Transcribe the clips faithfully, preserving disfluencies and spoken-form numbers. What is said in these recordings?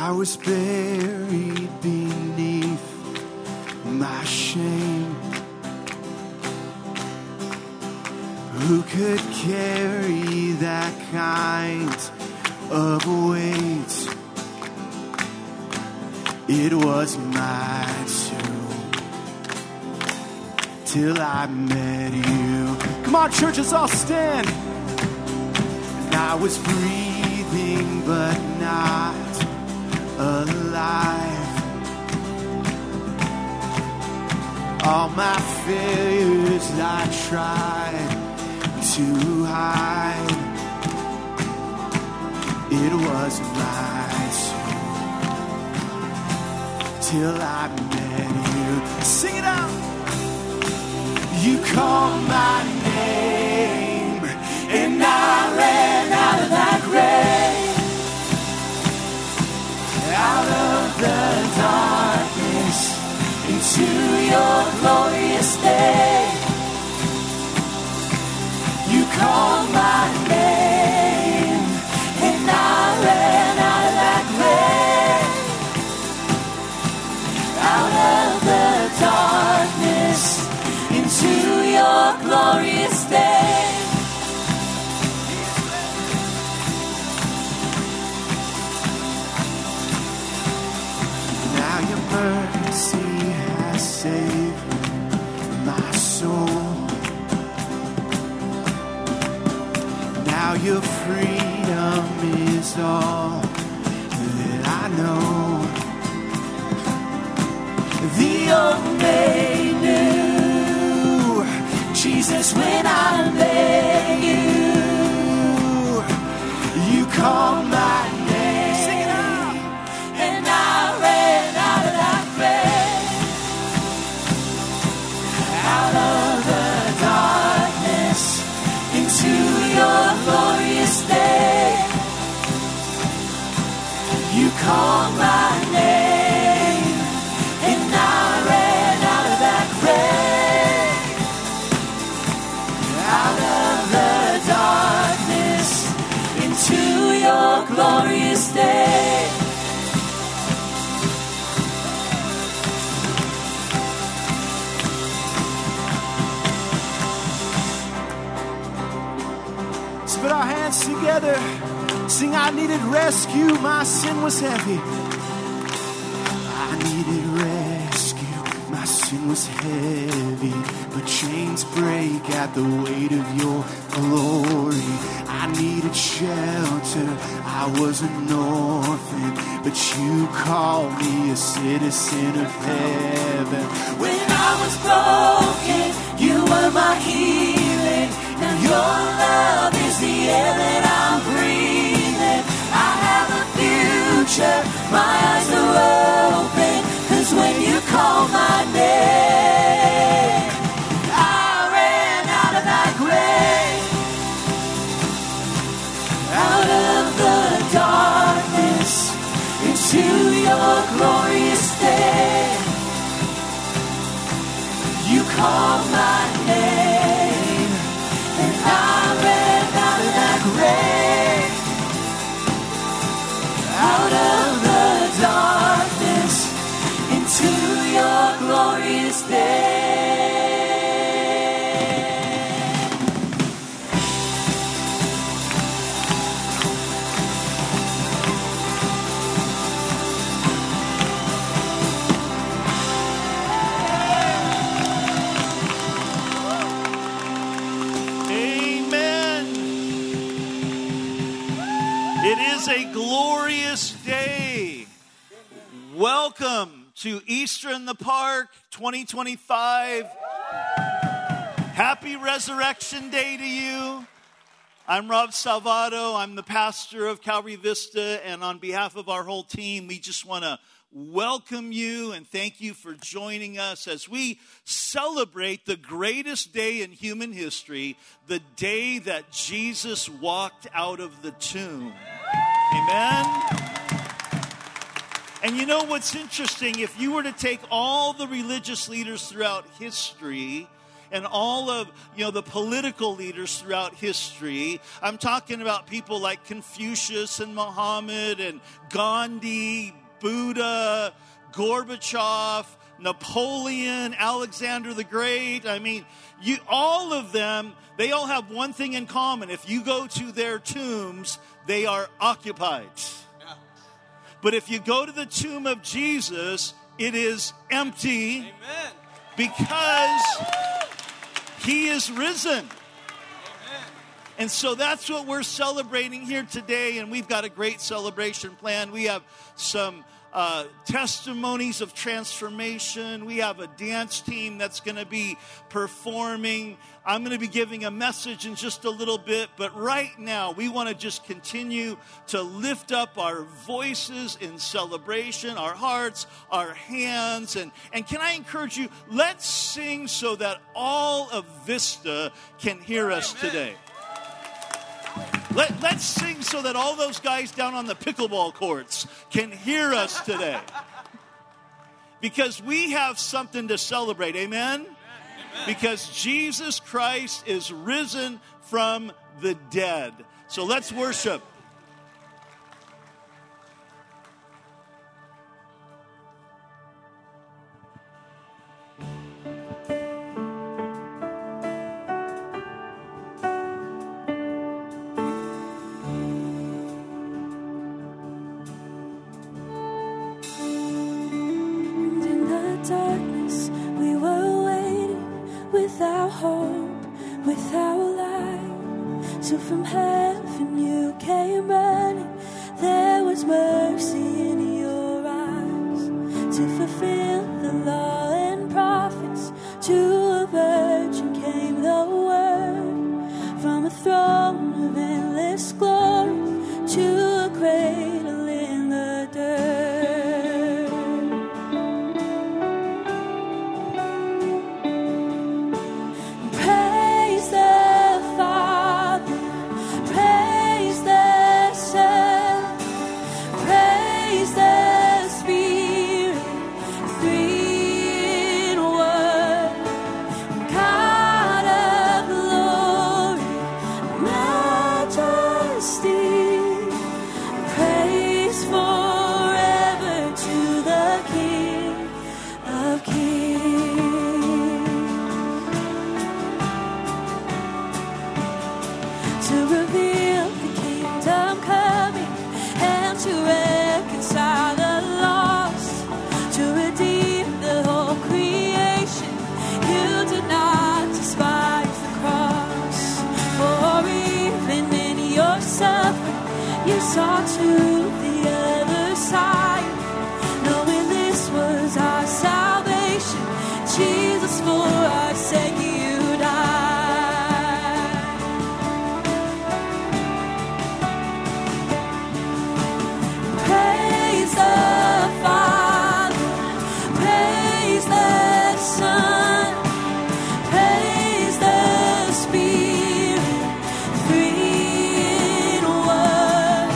I was buried beneath my shame. Who could carry that kind of weight? It was my tomb till I met you. Come on, churches, all stand. And I was breathing but not alive. All my failures I tried to hide. It was my tomb till I met you. Sing it out. You called my name and I ran out of that grave, out of the darkness into your glorious day. You called my name and I ran out of that grave, out of the darkness into your glorious day. Now your mercy has saved my soul. Now your freedom is all that I know. The old me knew Jesus when I met you. You called my name. Sing it out. And I ran out of that grave, out of the darkness into your glorious day. You called my name and I ran out of that grave, out of the darkness into your glorious day. Let's put our hands together. Sing, I needed rescue, my sin was heavy. I needed rescue, my sin was heavy. But chains break at the weight of your glory. I needed shelter, I was an orphan, but you called me a citizen of heaven. When I was broken, you were my healing. Now your love is the air that I'm breathing. I have a future, my eyes are open, 'cause when you call my name, I ran out of that grave, out of the darkness into your glorious day. You called my name and I ran out of that grave, out of the darkness into your glorious day. Amen. It is a glorious day. Welcome to Easter in the Park twenty twenty-five. Happy Resurrection Day to you. I'm Rob Salvato. I'm the pastor of Calvary Vista, and on behalf of our whole team, we just want to welcome you and thank you for joining us as we celebrate the greatest day in human history, the day that Jesus walked out of the tomb. Amen. And you know what's interesting? If you were to take all the religious leaders throughout history and all of, you know, the political leaders throughout history. I'm talking about people like Confucius and Muhammad and Gandhi, Buddha, Gorbachev, Napoleon, Alexander the Great. I mean, you, all of them, they all have one thing in common. If you go to their tombs, they are occupied. Yeah. But if you go to the tomb of Jesus, it is empty. Amen. Because he is risen. Amen. And so that's what we're celebrating here today, and we've got a great celebration planned. We have some Uh, testimonies of transformation. We have a dance team that's going to be performing. I'm going to be giving a message in just a little bit, but right now we want to just continue to lift up our voices in celebration, our hearts, our hands, and, and can I encourage you, let's sing so that all of Vista can hear us today. Let, let's sing so that all those guys down on the pickleball courts can hear us today. Because we have something to celebrate, amen? Amen? Because Jesus Christ is risen from the dead. So let's worship. Without light, so from heaven you came running. There was mercy in your eyes to fulfill the law and prophets. To a virgin came the word, from a throne of endless glory to a cradle in the dirt. Saw to the other side, knowing this was our salvation. Jesus, for our sake you died. Praise the Father, praise the Son, praise the Spirit, three in one.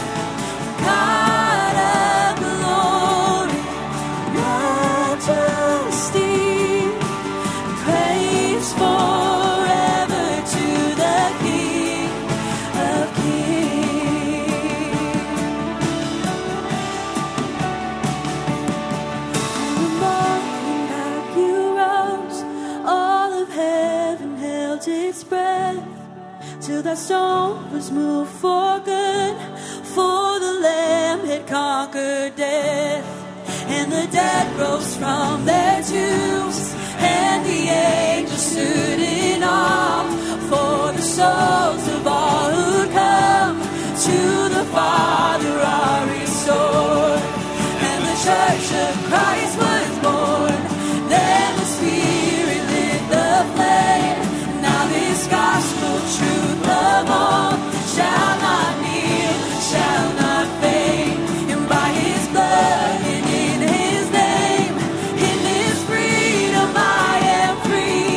Till that stone was moved for good, for the Lamb had conquered death, and the dead rose from their tombs, and the angels stood in awe, for the souls of all who come to the Father are restored, and the church of Christ was born. Then the Spirit lit the flame, now this gospel truth of all shall not kneel, shall not fade, and by his blood and in his name, in this freedom I am free.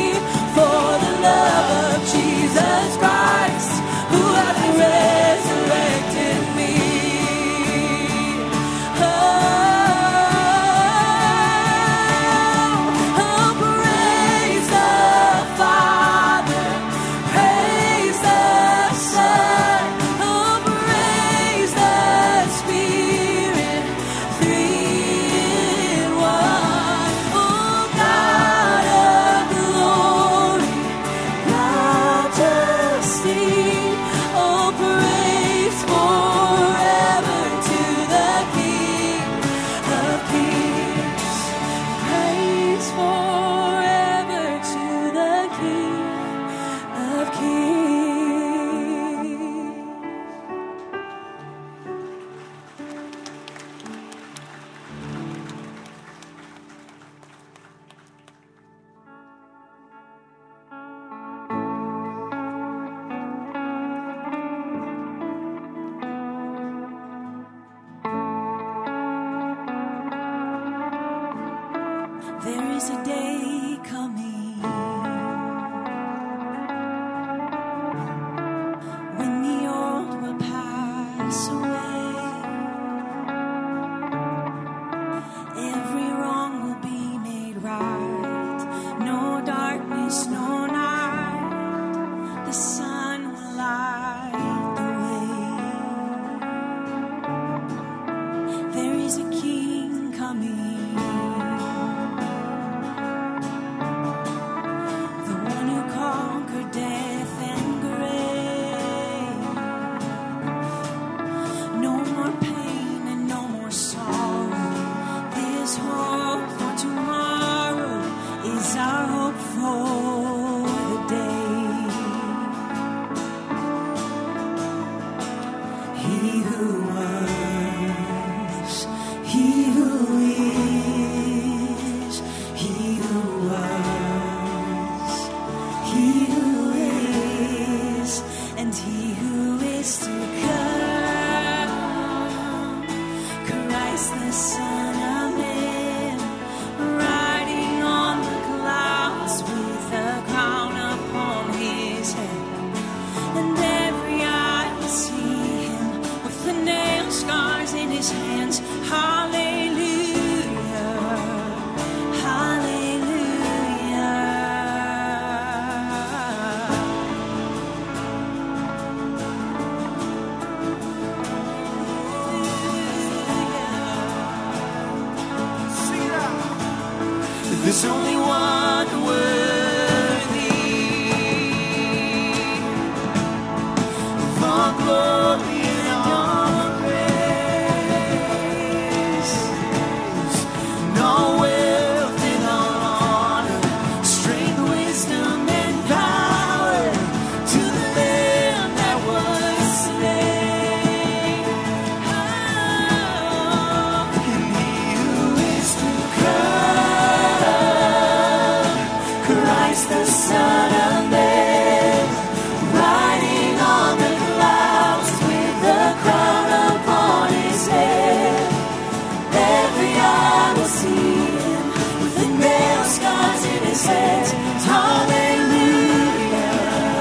Christ the Son of Man, riding on the clouds with the crown upon his head. Every eye will see him with the nail scars in his head. Hallelujah,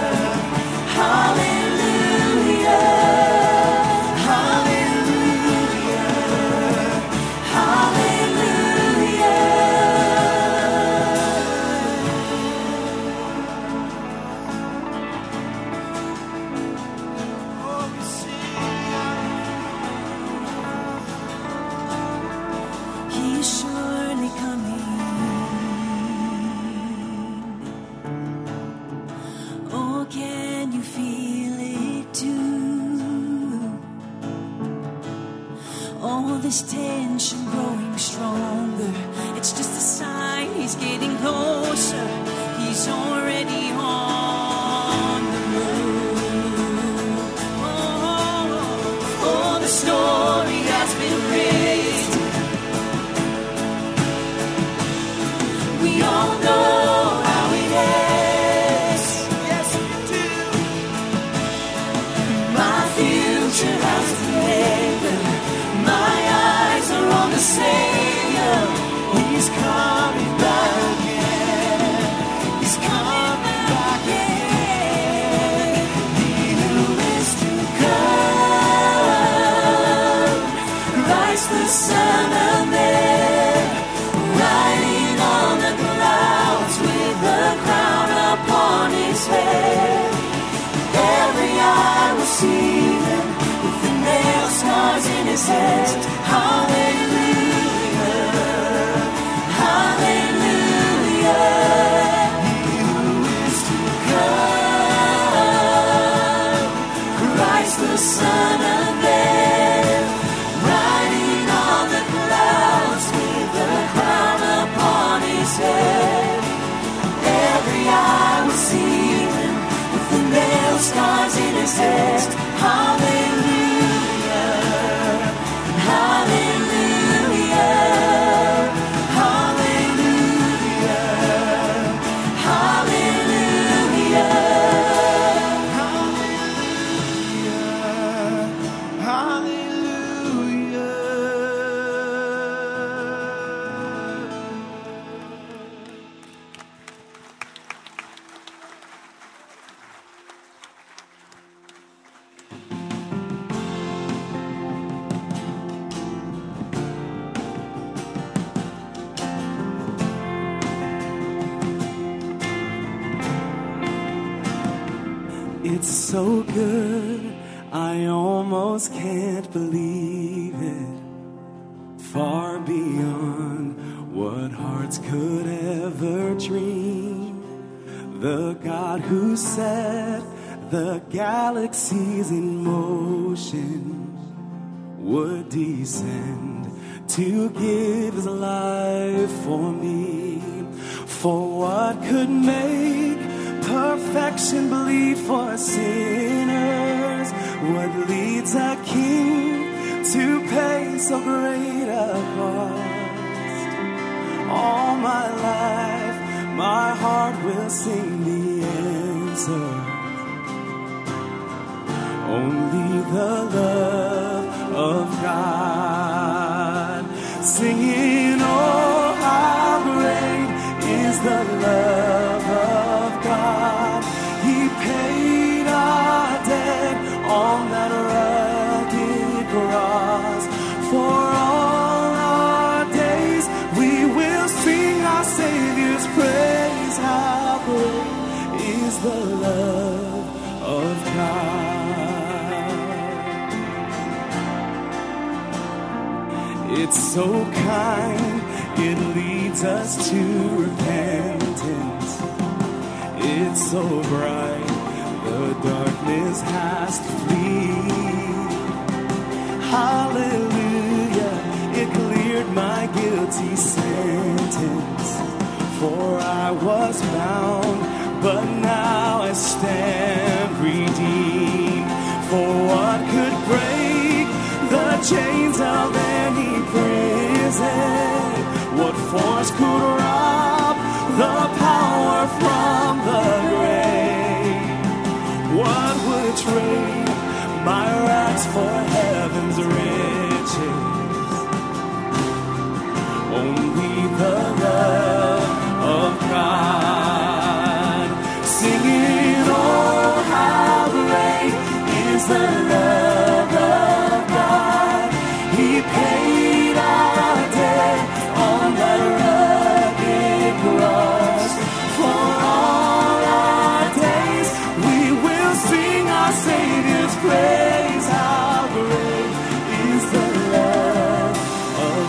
hallelujah, hallelujah, hallelujah. Oh, we sing. He's surely coming. Oh, can you feel it too? Oh, this tension growing stronger. It's just a sign he's getting closer. He's already on the move. Oh, oh, the story has been written. We all know how it ends. Yes, we do. My future has been anchored. My eyes are on the Savior. He's coming back again. He's coming back again. He who is to come, Christ the Son of Man, riding on the clouds with the crown upon his head. Every eye will see him with the nail scars in his head. Hallelujah, hallelujah. He who is to come, Christ the Son of Man, riding on the clouds with the crown upon his head. Every eye will see him with the nail scars in his head. Hallelujah, hallelujah, hallelujah, hallelujah. It's so good, I almost can't believe it. Far beyond what hearts could ever dream. The God who set the galaxies in motion would descend to give his life for me. For what could make perfection bleed for sinners? What leads a king to pay so great a cost? All my life, my heart will sing the answer. Only the love of God. Singing, oh, how great is the love of God. He paid our debt on that rugged cross. For all our days we will sing our Savior's praise. How great is the love of God. It's so kind, it leads us to repentance. It's so bright, the darkness has to flee. Hallelujah, it cleared my guilty sentence. For I was bound, but now I stand redeemed. For what could break the chains of any prison? What force could rob the power from is the love of God. He paid our debt on that rugged cross. For all our days we will sing our Savior's praise. How great is the love of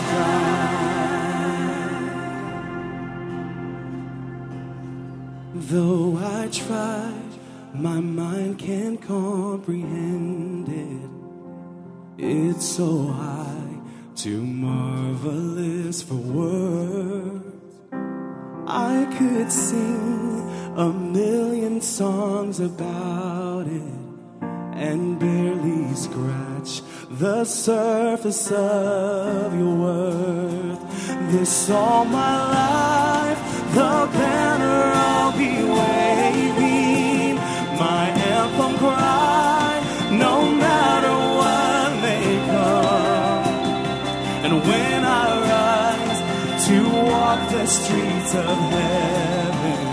God. Though I tried, my mind can't comprehend it. It's so high, too marvelous for words. I could sing a million songs about it and barely scratch the surface of your worth. This all my life, the banner I'll be waving, my anthem cry, no matter what may come. And when I rise to walk the streets of heaven,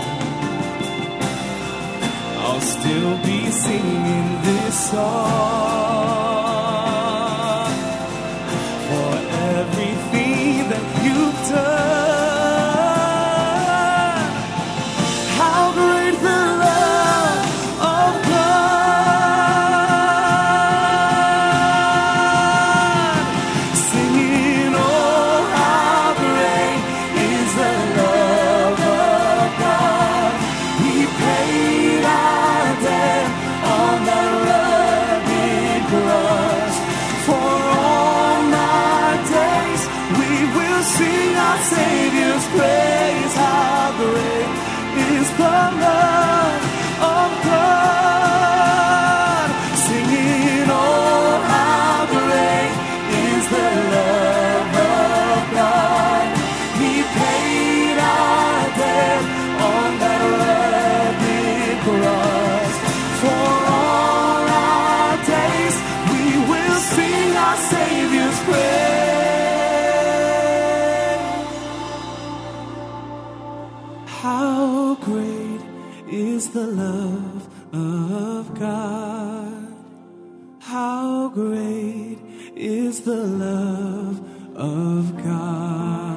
I'll still be singing this song for everything that you've done. How great the love of God. Singing, oh, how great is the love of God. He paid our debt on the rugged cross. For all my days we will sing our Savior's praise. How great is the love of God. Singing, oh, how great is the love of God. He paid our debt on that rugged cross. For all our days we will sing our Savior's praise. How great is the love of God. How great is the love of God.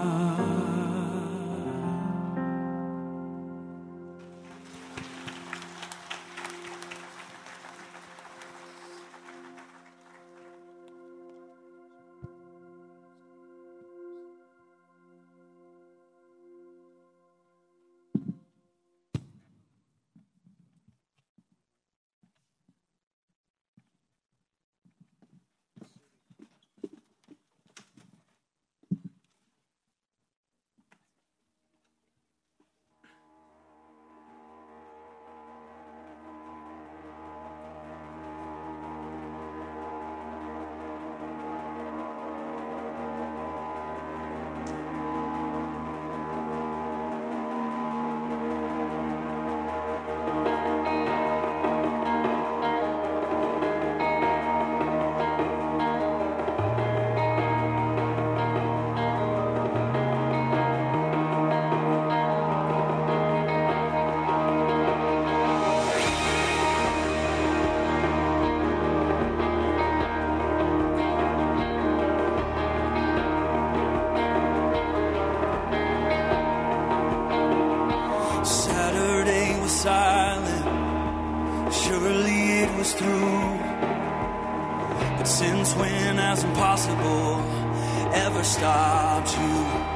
silent, surely it was through. But since when has impossible ever stopped you?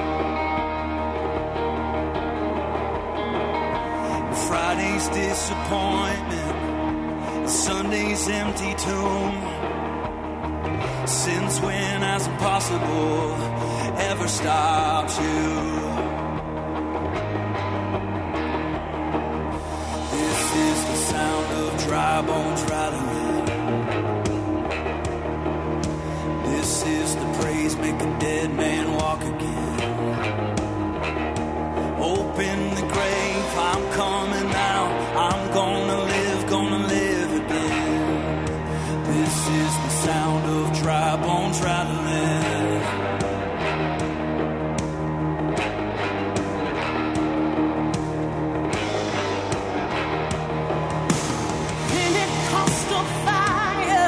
Friday's disappointment, Sunday's empty tomb. Since when has impossible ever stopped you? This is the sound of dry bones rattling. This is the praise make a dead man walk again. Open the grave, I'm coming out. I'm gonna live, gonna live again. This is the sound of dry bones rattling. Pentecostal fire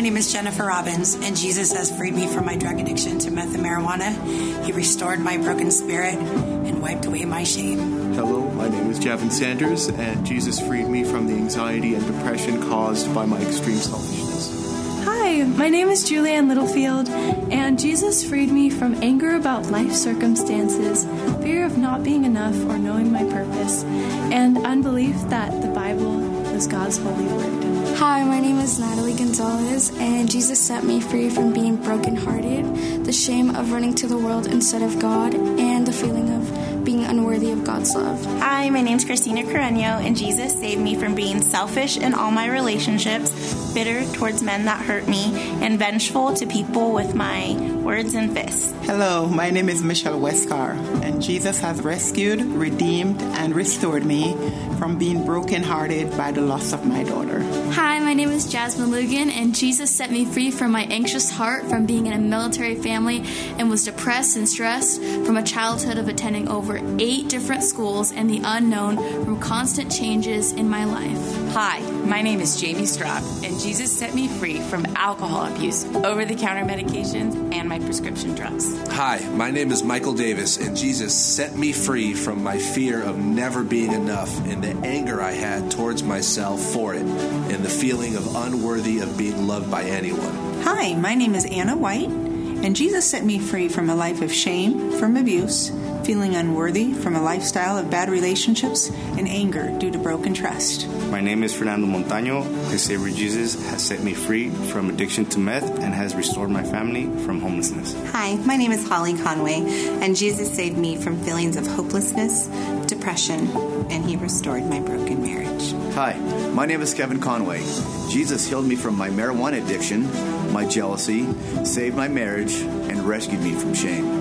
name is Jennifer Robbins, and Jesus has freed me from my drug addiction to meth and marijuana. He restored my broken spirit and wiped away my shame. Hello, my name is Javin Sanders, and Jesus freed me from the anxiety and depression caused by my extreme selfishness. Hi, my name is Julianne Littlefield, and Jesus freed me from anger about life circumstances, fear of not being enough or knowing my purpose, and unbelief that the Bible was God's holy word. Hi, my name is Natalie Gonzalez, and Jesus set me free from being brokenhearted, the shame of running to the world instead of God, and the feeling of being unworthy of God's love. Hi, my name's Christina Carreño, and Jesus saved me from being selfish in all my relationships, bitter towards men that hurt me, and vengeful to people with my words and fists. Hello, my name is Michelle Westcar, and Jesus has rescued, redeemed, and restored me from being brokenhearted by the loss of my daughter. Hi, my name is Jasmine Lugan, and Jesus set me free from my anxious heart from being in a military family and was depressed and stressed from a childhood of attending over eight different schools and the unknown from constant changes in my life. Hi, my name is Jamie Straub, and Jesus set me free from alcohol abuse, over-the-counter medications, and my prescription drugs. Hi, my name is Michael Davis, and Jesus set me free from my fear of never being enough and the anger I had towards myself for it, and the feeling of unworthy of being loved by anyone. Hi, my name is Anna White, and Jesus set me free from a life of shame, from abuse, feeling unworthy from a lifestyle of bad relationships, and anger due to broken trust. My name is Fernando Montaño. His Savior Jesus has set me free from addiction to meth and has restored my family from homelessness. Hi, my name is Holly Conway, and Jesus saved me from feelings of hopelessness, depression, and He restored my broken marriage. Hi, my name is Kevin Conway. Jesus healed me from my marijuana addiction, my jealousy, saved my marriage, and rescued me from shame.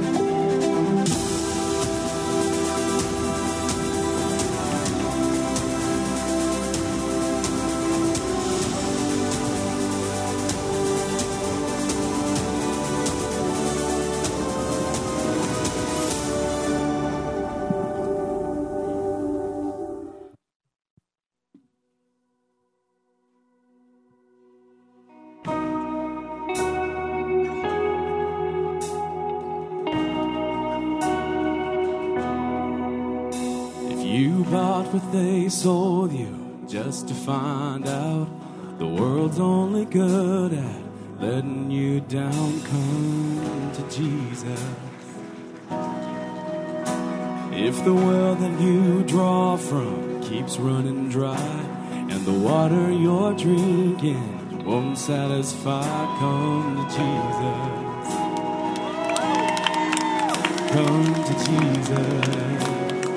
What they sold you just to find out the world's only good at letting you down. Come to Jesus. If the well that you draw from keeps running dry and the water you're drinking won't satisfy, come to Jesus. Come to Jesus.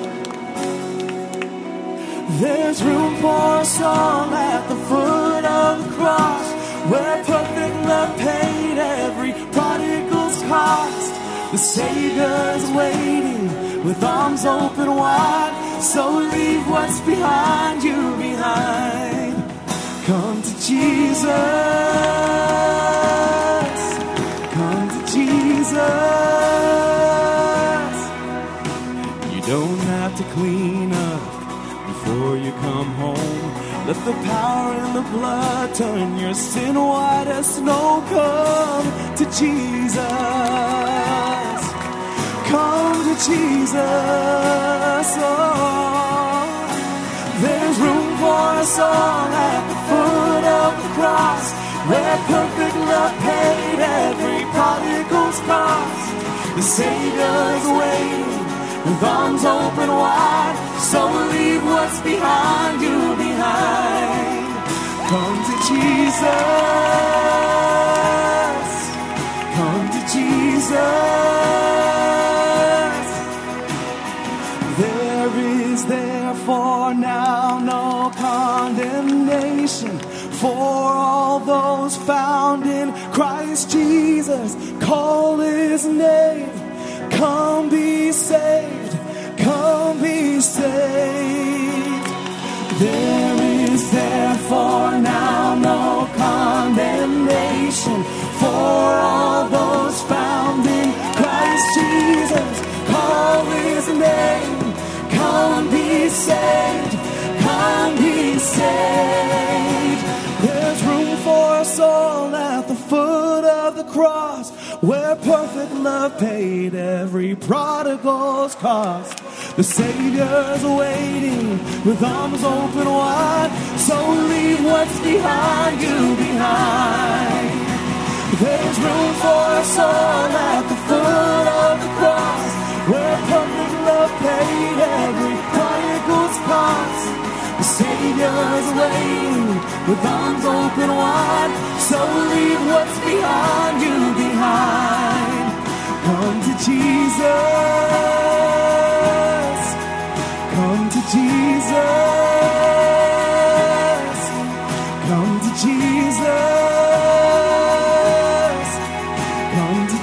There's room for a song at the foot of the cross, where perfect love paid every prodigal's cost. The Savior's waiting with arms open wide, so leave what's behind you behind. Come to Jesus. Come to Jesus. You don't have to clean up before you come home. Let the power in the blood turn your sin white as snow. Come to Jesus. Come to Jesus. Oh, there's room for a song at the foot of the cross, where perfect love paid every prodigal's cost. The Savior's waiting with arms open wide, so leave what's behind you behind. Come to Jesus. Come to Jesus. There is therefore now no condemnation for all those found in Christ Jesus. Call His name. Come be saved, come be saved. There is therefore now no condemnation for all those found in Christ Jesus. Call His name, come be saved, come be saved. There's room for us all at cross, where perfect love paid every prodigal's cost. The Savior's waiting with arms open wide, so leave what's behind you behind. There's room for us all at the foot of the cross, where perfect love paid every prodigal's cost. The Savior's waiting with arms open wide, so leave what's behind you behind. Come to Jesus, come to Jesus, come to Jesus, come to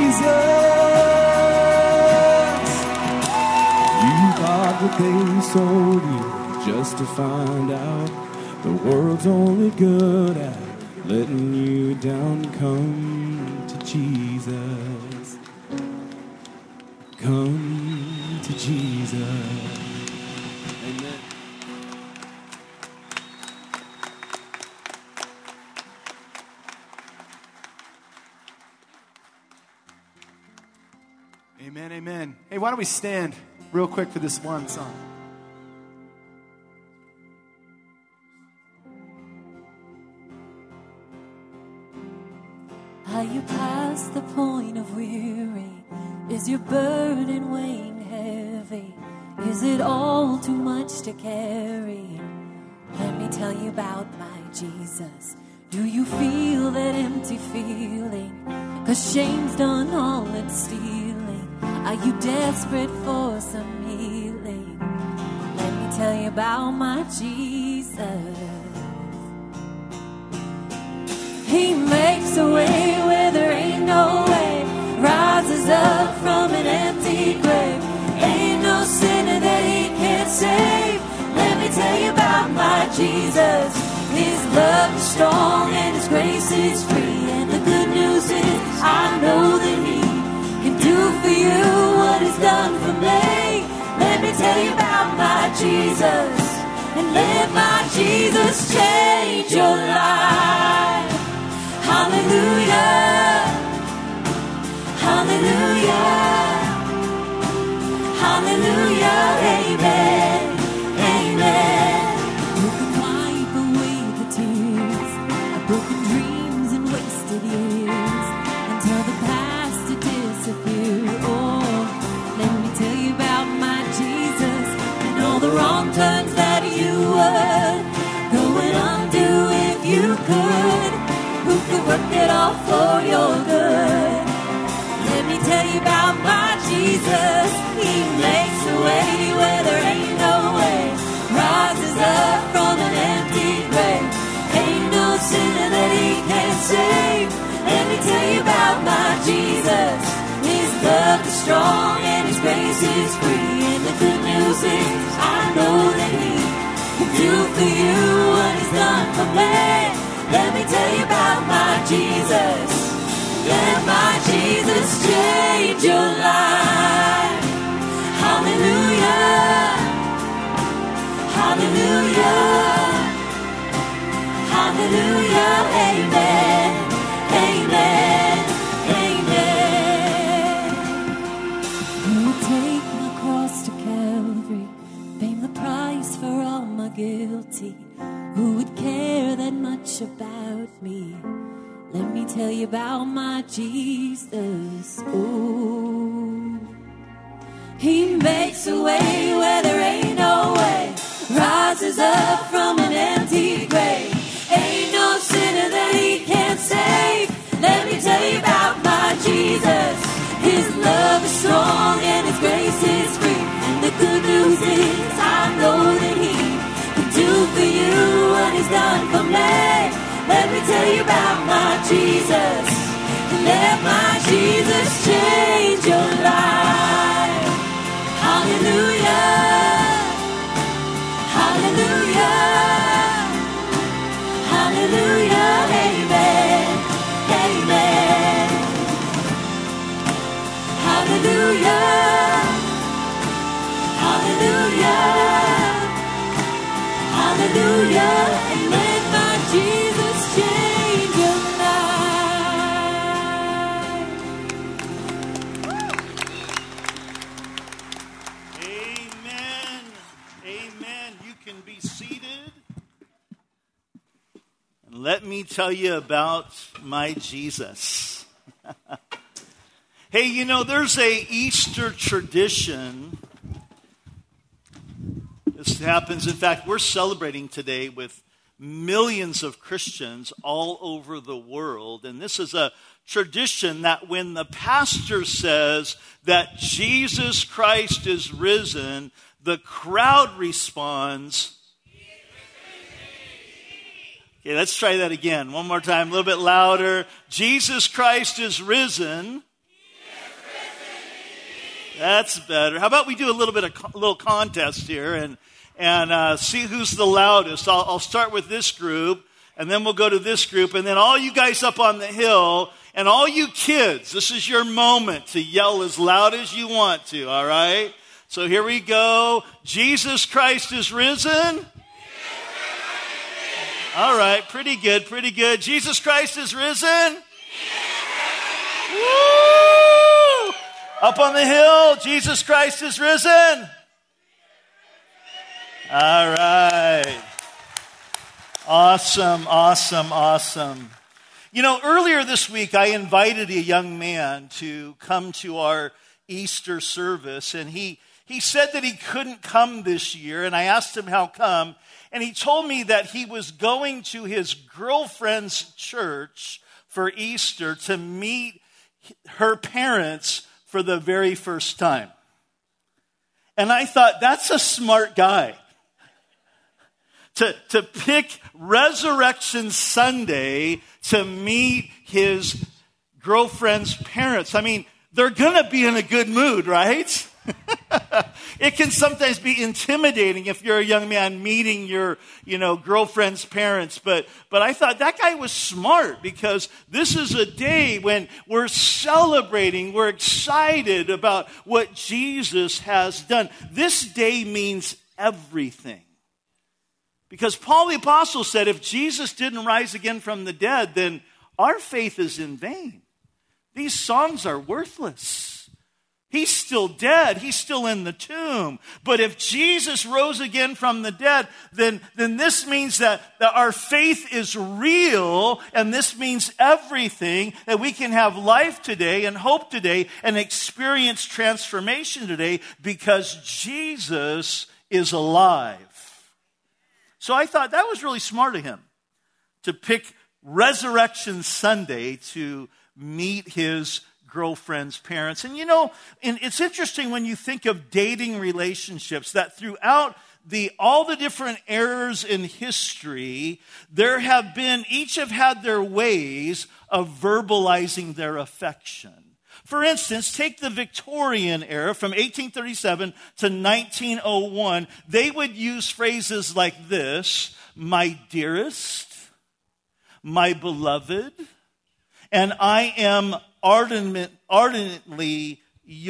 Jesus. You got what they sold you just to find out the world's only good at letting you down. Come to Jesus, come to Jesus. Amen. Amen, amen. Hey, why don't we stand real quick for this one song? Are you past the point of weary? Is your burden weighing heavy? Is it all too much to carry? Let me tell you about my Jesus. Do you feel that empty feeling? 'Cause shame's done all its stealing. Are you desperate for some healing? Let me tell you about my Jesus. He makes a way where there ain't no way, rises up from an empty grave. Ain't no sinner that he can't save. Let me tell you about my Jesus. His love is strong and his grace is free. And the good news is I know that he can do for you what he's done for me. Let me tell you about my Jesus, and let my Jesus change your life. Hallelujah, hallelujah, hallelujah, amen, amen. You can wipe away the tears of broken dreams and wasted years, and tell the past to disappear. Oh, let me tell you about my Jesus, and all the wrong turns that you would go and undo if you could. Who could work it all for your good? Let me tell you about my Jesus. He makes a way where there ain't no way, rises up from an empty grave. Ain't no sinner that he can't save. Let me tell you about my Jesus. His love is strong and his grace is free. And the good news is I know that he can do for you what he's done for me. Let me tell you about my Jesus. Let my Jesus change your life. Hallelujah, hallelujah, hallelujah, amen, amen, amen. Who would take my cross to Calvary, paying the price for all my guilty? Who would care that much about me? Let me tell you about my Jesus. Oh, he makes a way where there ain't no way, rises up from an empty grave. Ain't no sinner that he can't save. Let me tell you about my Jesus. His love is strong and his grace is free. And the good news is I know that he do for you what he's done for me. Let me tell you about my Jesus. Let my Jesus change your life. Hallelujah, hallelujah, hallelujah, amen, amen. Hallelujah, hallelujah, hallelujah, and let my Jesus change your life. Let me tell you about my Jesus. Hey, you know, there's a Easter tradition. This happens, in fact, we're celebrating today with millions of Christians all over the world. And this is a tradition that when the pastor says that Jesus Christ is risen, the crowd responds. Okay, let's try that again. One more time, a little bit louder. Jesus Christ is risen. That's better. How about we do a little bit of a little contest here and and uh, see who's the loudest. I'll, I'll start with this group, and then we'll go to this group, and then all you guys up on the hill, and all you kids, this is your moment to yell as loud as you want to, all right? So here we go. Jesus Christ is risen. All right, pretty good, pretty good. Jesus Christ is risen. Woo! Up on the hill, Jesus Christ is risen. All right. Awesome, awesome, awesome. You know, earlier this week, I invited a young man to come to our Easter service, and he, he said that he couldn't come this year, and I asked him how come, and he told me that he was going to his girlfriend's church for Easter to meet her parents for the very first time. And I thought, that's a smart guy. To, to pick Resurrection Sunday to meet his girlfriend's parents. I mean, they're going to be in a good mood, right? It can sometimes be intimidating if you're a young man meeting your, you know, girlfriend's parents. But, but I thought that guy was smart because this is a day when we're celebrating, we're excited about what Jesus has done. This day means everything. Because Paul the Apostle said, if Jesus didn't rise again from the dead, then our faith is in vain. These songs are worthless. He's still dead. He's still in the tomb. But if Jesus rose again from the dead, then, then this means that, that our faith is real, and this means everything, that we can have life today and hope today and experience transformation today because Jesus is alive. So I thought that was really smart of him to pick Resurrection Sunday to meet his girlfriend's parents. And you know, and it's interesting when you think of dating relationships that throughout the all the different eras in history, there have been, each have had their ways of verbalizing their affection. For instance, take the Victorian era from eighteen thirty-seven to nineteen oh one. They would use phrases like this: my dearest, my beloved, and I am ardent, ardently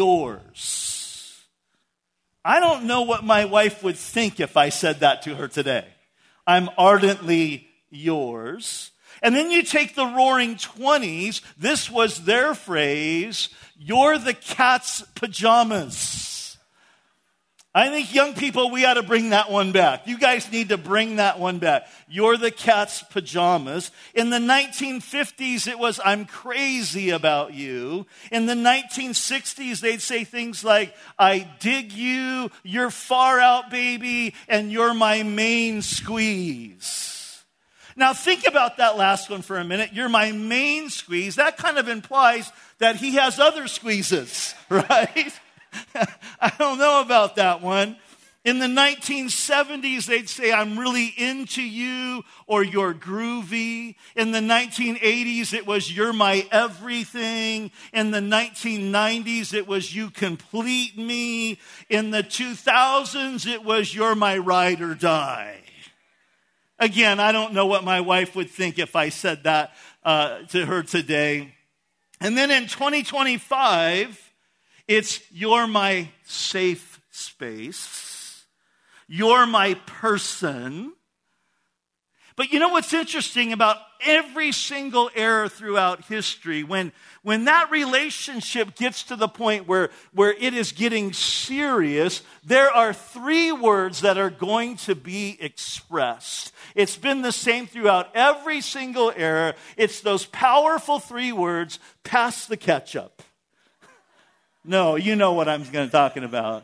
yours. I don't know what my wife would think if I said that to her today. I'm ardently yours. And then you take the Roaring Twenties. This was their phrase, you're the cat's pajamas. I think young people, we ought to bring that one back. You guys need to bring that one back. You're the cat's pajamas. In the nineteen fifties, it was, I'm crazy about you. In the nineteen sixties, they'd say things like, I dig you, you're far out, baby, and you're my main squeeze. Now think about that last one for a minute. You're my main squeeze. That kind of implies that he has other squeezes, right? I don't know about that one. In the nineteen seventies, they'd say, I'm really into you, or you're groovy. In the nineteen eighties, it was, you're my everything. In the nineteen nineties, it was, you complete me. In the two thousands, it was, you're my ride or die. Again, I don't know what my wife would think if I said that uh, to her today. And then in twenty twenty-five, it's, you're my safe space. You're my person. But you know what's interesting about every single era throughout history? When, when that relationship gets to the point where, where it is getting serious, there are three words that are going to be expressed. It's been the same throughout every single era. It's those powerful three words, pass the ketchup. No, you know what I'm going to talking about.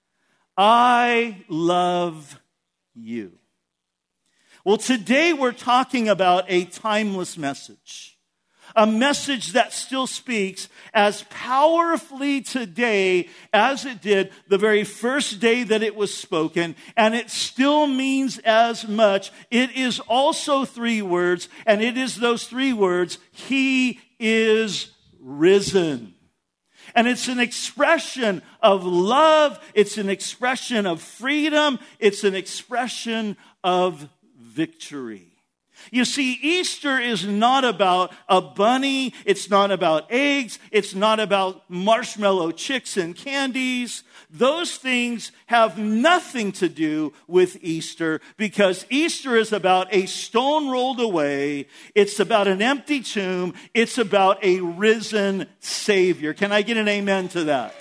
I love you. Well, today we're talking about a timeless message. A message that still speaks as powerfully today as it did the very first day that it was spoken, and it still means as much. It is also three words, and it is those three words, He is risen. And it's an expression of love, it's an expression of freedom, it's an expression of victory. You see, Easter is not about a bunny, it's not about eggs, it's not about marshmallow chicks and candies. Those things have nothing to do with Easter, because Easter is about a stone rolled away, it's about an empty tomb, it's about a risen Savior. Can I get an amen to that?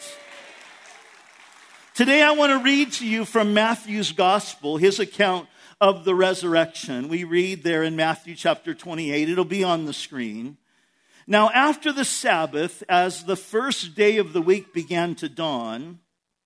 Today I want to read to you from Matthew's Gospel, his account of the resurrection. We read there in Matthew chapter twenty-eight. It'll be on the screen. Now, after the Sabbath, as the first day of the week began to dawn,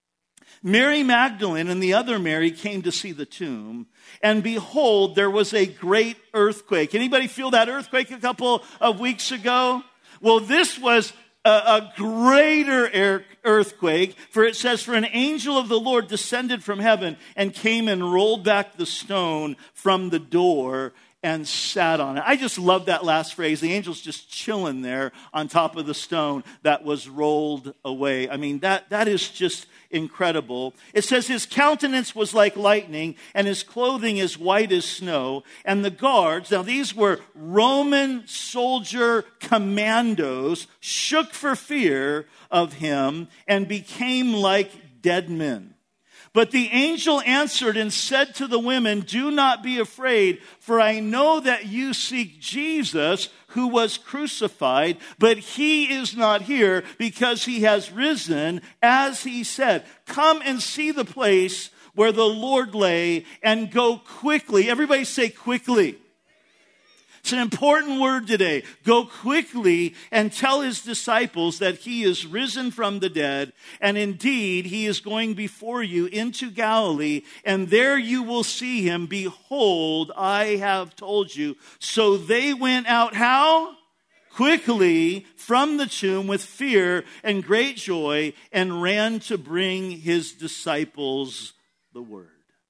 Mary Magdalene and the other Mary came to see the tomb. And behold, there was a great earthquake. Anybody feel that earthquake a couple of weeks ago? Well, this was a, a greater air, earthquake, for it says, for an angel of the Lord descended from heaven and came and rolled back the stone from the door and sat on it. I just love that last phrase. The angel's just chilling there on top of the stone that was rolled away. I mean, that, that is just incredible. It says his countenance was like lightning and his clothing as white as snow. And the guards, now these were Roman soldier commandos, shook for fear of him and became like dead men. But the angel answered and said to the women, do not be afraid, for I know that you seek Jesus who was crucified, but he is not here because he has risen, as he said. Come and see the place where the Lord lay and go quickly. Everybody say quickly. It's an important word today. Go quickly and tell his disciples that he is risen from the dead, and indeed he is going before you into Galilee, and there you will see him. Behold, I have told you. So they went out, how? Quickly from the tomb with fear and great joy, and ran to bring his disciples the word.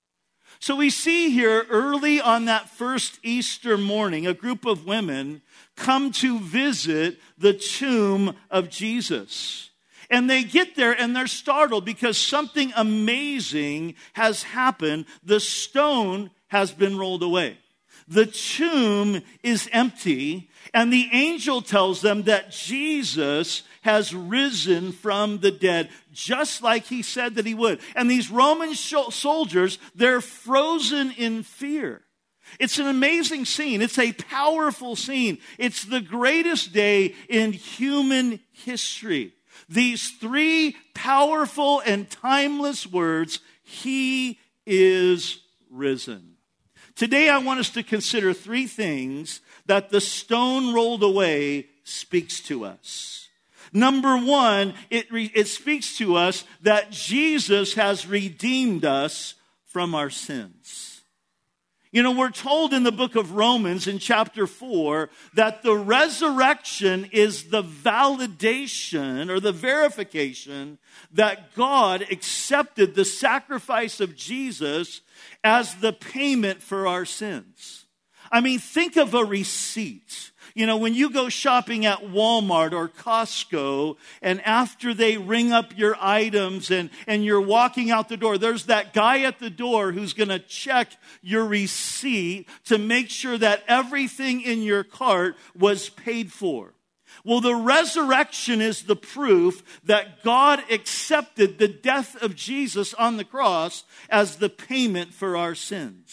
So we see here early on that first Easter morning, a group of women come to visit the tomb of Jesus. And they get there and they're startled because something amazing has happened. The stone has been rolled away. The tomb is empty, and the angel tells them that Jesus has risen from the dead, just like he said that he would. And these Roman soldiers, they're frozen in fear. It's an amazing scene. It's a powerful scene. It's the greatest day in human history. These three powerful and timeless words, he is risen. Today I want us to consider three things that the stone rolled away speaks to us. Number one, it, re, it speaks to us that Jesus has redeemed us from our sins. You know, we're told in the book of Romans in chapter four that the resurrection is the validation or the verification that God accepted the sacrifice of Jesus as the payment for our sins. I mean, think of a receipt. You know, when you go shopping at Walmart or Costco, and after they ring up your items and, and you're walking out the door, there's that guy at the door who's going to check your receipt to make sure that everything in your cart was paid for. Well, the resurrection is the proof that God accepted the death of Jesus on the cross as the payment for our sins.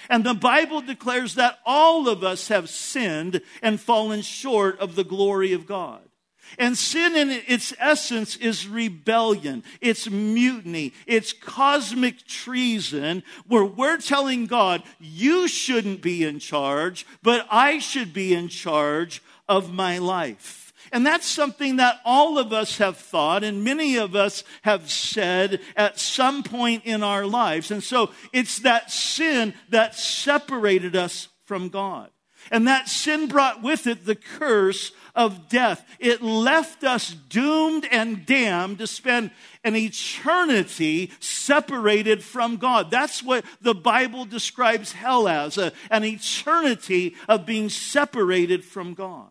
And the Bible declares that all of us have sinned and fallen short of the glory of God. And sin in its essence is rebellion, it's mutiny, it's cosmic treason, where we're telling God, you shouldn't be in charge, but I should be in charge of my life. And that's something that all of us have thought, and many of us have said at some point in our lives. And so it's that sin that separated us from God. And that sin brought with it the curse of death. It left us doomed and damned to spend an eternity separated from God. That's what the Bible describes hell as, a, an eternity of being separated from God.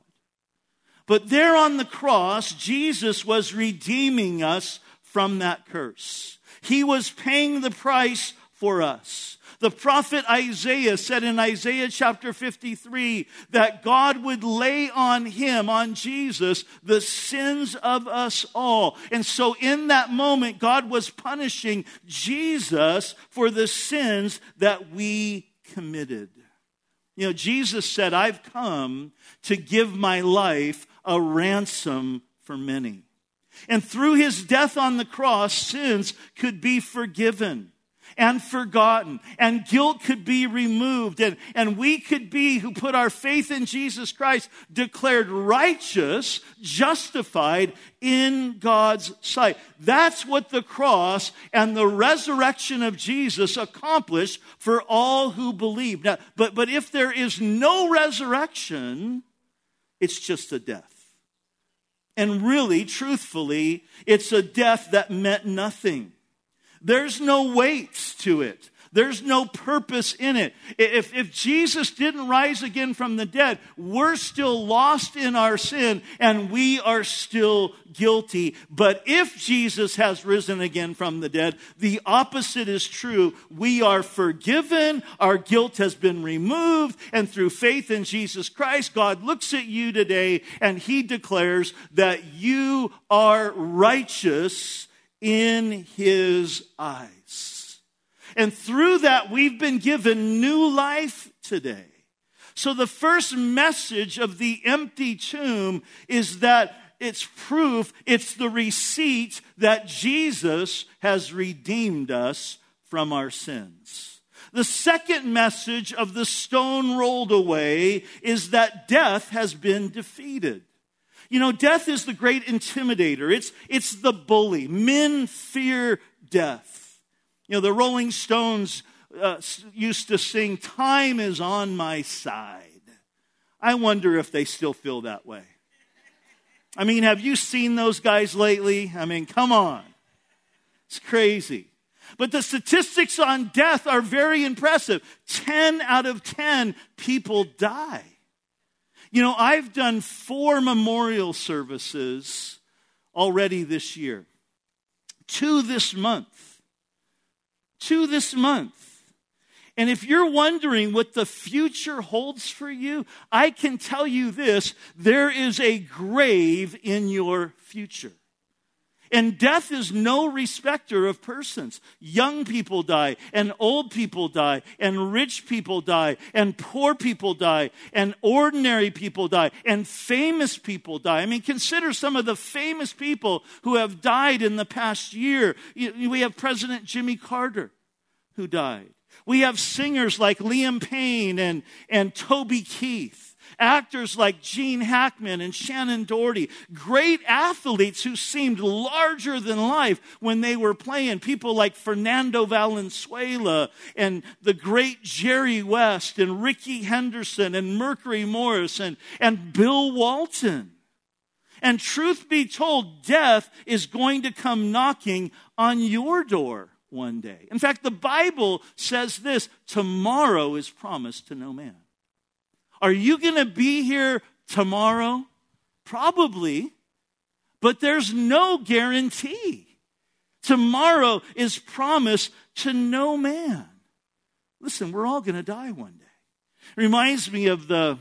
But there on the cross, Jesus was redeeming us from that curse. He was paying the price for us. The prophet Isaiah said in Isaiah chapter fifty-three that God would lay on him, on Jesus, the sins of us all. And so in that moment, God was punishing Jesus for the sins that we committed. You know, Jesus said, I've come to give my life a ransom for many. And through his death on the cross, sins could be forgiven and forgotten, and guilt could be removed, and, and we could be, who put our faith in Jesus Christ, declared righteous, justified in God's sight. That's what the cross and the resurrection of Jesus accomplished for all who believe. Now, but, but if there is no resurrection, it's just a death. And really, truthfully, it's a death that meant nothing. There's no weight to it. There's no purpose in it. If, if Jesus didn't rise again from the dead, we're still lost in our sin and we are still guilty. But if Jesus has risen again from the dead, the opposite is true. We are forgiven, our guilt has been removed, and through faith in Jesus Christ, God looks at you today and he declares that you are righteous in his eyes. And through that, we've been given new life today. So the first message of the empty tomb is that it's proof, it's the receipt that Jesus has redeemed us from our sins. The second message of the stone rolled away is that death has been defeated. You know, death is the great intimidator. It's, it's the bully. Men fear death. You know, the Rolling Stones uh, used to sing, "Time is on my side." I wonder if they still feel that way. I mean, have you seen those guys lately? I mean, come on. It's crazy. But the statistics on death are very impressive. ten out of ten people die. You know, I've done four memorial services already this year. Two this month. Two this month. And if you're wondering what the future holds for you, I can tell you this: there is a grave in your future. And death is no respecter of persons. Young people die, and old people die, and rich people die, and poor people die, and ordinary people die, and famous people die. I mean, consider some of the famous people who have died in the past year. We have President Jimmy Carter, who died. We have singers like Liam Payne and, and Toby Keith. Actors like Gene Hackman and Shannon Doherty. Great athletes who seemed larger than life when they were playing. People like Fernando Valenzuela and the great Jerry West and Ricky Henderson and Mercury Morris and, and Bill Walton. And truth be told, death is going to come knocking on your door one day. In fact, the Bible says this: tomorrow is promised to no man. Are you going to be here tomorrow? Probably, but there's no guarantee. Tomorrow is promised to no man. Listen, we're all going to die one day. It reminds me of the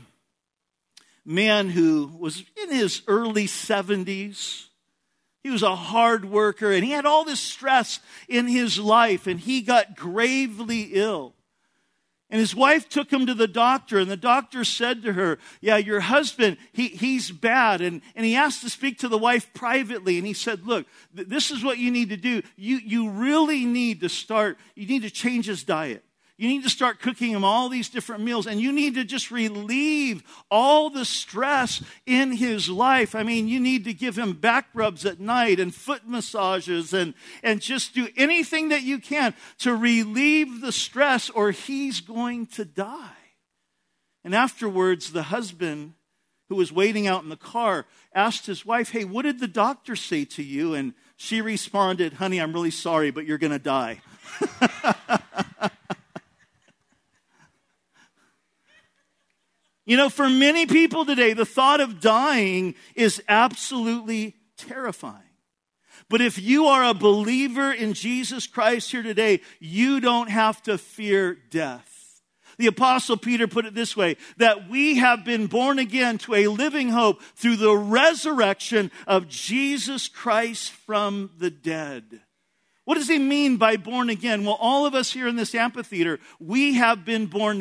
man who was in his early seventies. He was a hard worker, and he had all this stress in his life, and he got gravely ill. And his wife took him to the doctor, and the doctor said to her, yeah, your husband, he, he's bad. And, and he asked to speak to the wife privately, and he said, look, th- this is what you need to do. You, you really need to start, you need to change his diet. You need to start cooking him all these different meals, and you need to just relieve all the stress in his life. I mean, you need to give him back rubs at night and foot massages and, and just do anything that you can to relieve the stress, or he's going to die. And afterwards, the husband who was waiting out in the car asked his wife, hey, what did the doctor say to you? And she responded, honey, I'm really sorry, but you're going to die. You know, for many people today, the thought of dying is absolutely terrifying. But if you are a believer in Jesus Christ here today, you don't have to fear death. The Apostle Peter put it this way, that we have been born again to a living hope through the resurrection of Jesus Christ from the dead. What does he mean by born again? Well, all of us here in this amphitheater, we have been born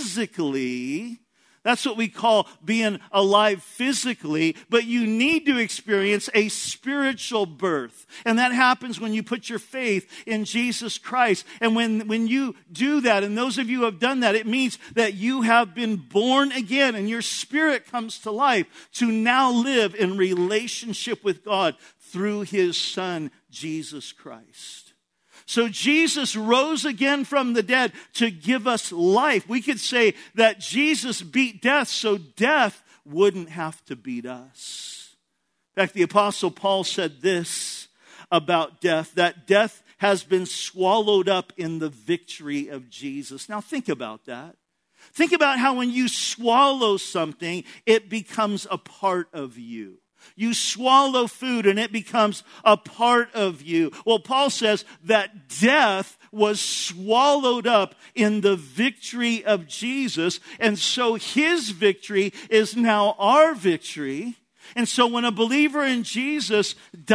physically. That's what we call being alive physically, but you need to experience a spiritual birth. And that happens when you put your faith in Jesus Christ. And when, when you do that, and those of you who have done that, it means that you have been born again and your spirit comes to life to now live in relationship with God through his Son, Jesus Christ. So Jesus rose again from the dead to give us life. We could say that Jesus beat death so death wouldn't have to beat us. In fact, the Apostle Paul said this about death, that death has been swallowed up in the victory of Jesus. Now think about that. Think about how when you swallow something, it becomes a part of you. You swallow food and it becomes a part of you. Well, Paul says that death was swallowed up in the victory of Jesus. And so his victory is now our victory. And so when a believer in Jesus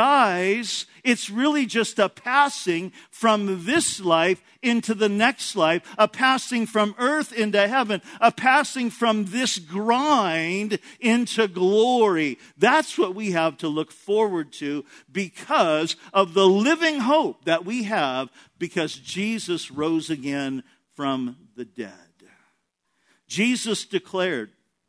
dies, it's really just a passing from this life into the next life, a passing from earth into heaven, a passing from this grind into glory. That's what we have to look forward to because of the living hope that we have because Jesus rose again from the dead. Jesus declared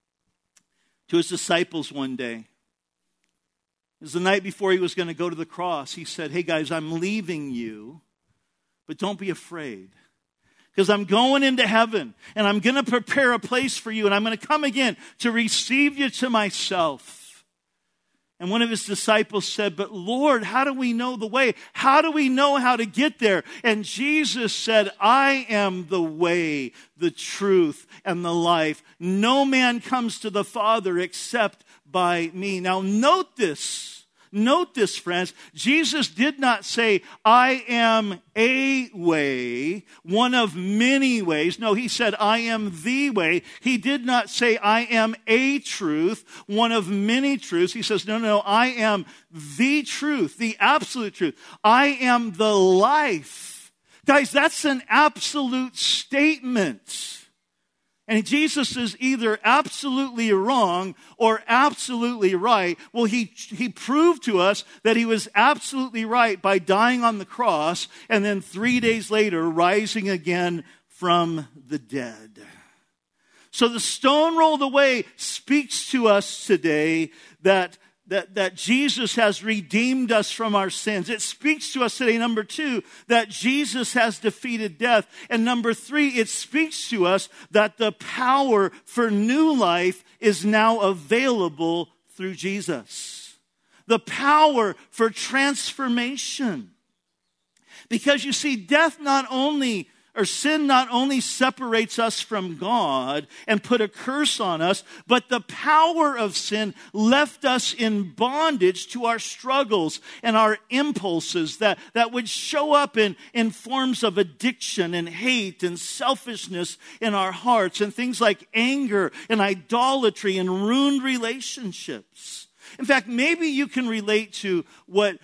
to his disciples one day, it was the night before he was going to go to the cross. He said, hey guys, I'm leaving you, but don't be afraid. Because I'm going into heaven and I'm going to prepare a place for you and I'm going to come again to receive you to myself. And one of his disciples said, but Lord, how do we know the way? How do we know how to get there? And Jesus said, I am the way, the truth, and the life. No man comes to the Father except by me. Now note this. Note this, friends. Jesus did not say, I am a way, one of many ways. No, he said, I am the way. He did not say, I am a truth, one of many truths. He says, no, no, I am the truth, the absolute truth. I am the life. Guys, that's an absolute statement. And Jesus is either absolutely wrong or absolutely right. Well, he, he proved to us that he was absolutely right by dying on the cross and then three days later rising again from the dead. So the stone rolled away speaks to us today that That, that Jesus has redeemed us from our sins. It speaks to us today, number two, that Jesus has defeated death. And number three, it speaks to us that the power for new life is now available through Jesus. The power for transformation. Because you see, death not only Or sin not only separates us from God and put a curse on us, but the power of sin left us in bondage to our struggles and our impulses that, that would show up in, in forms of addiction and hate and selfishness in our hearts and things like anger and idolatry and ruined relationships. In fact, maybe you can relate to what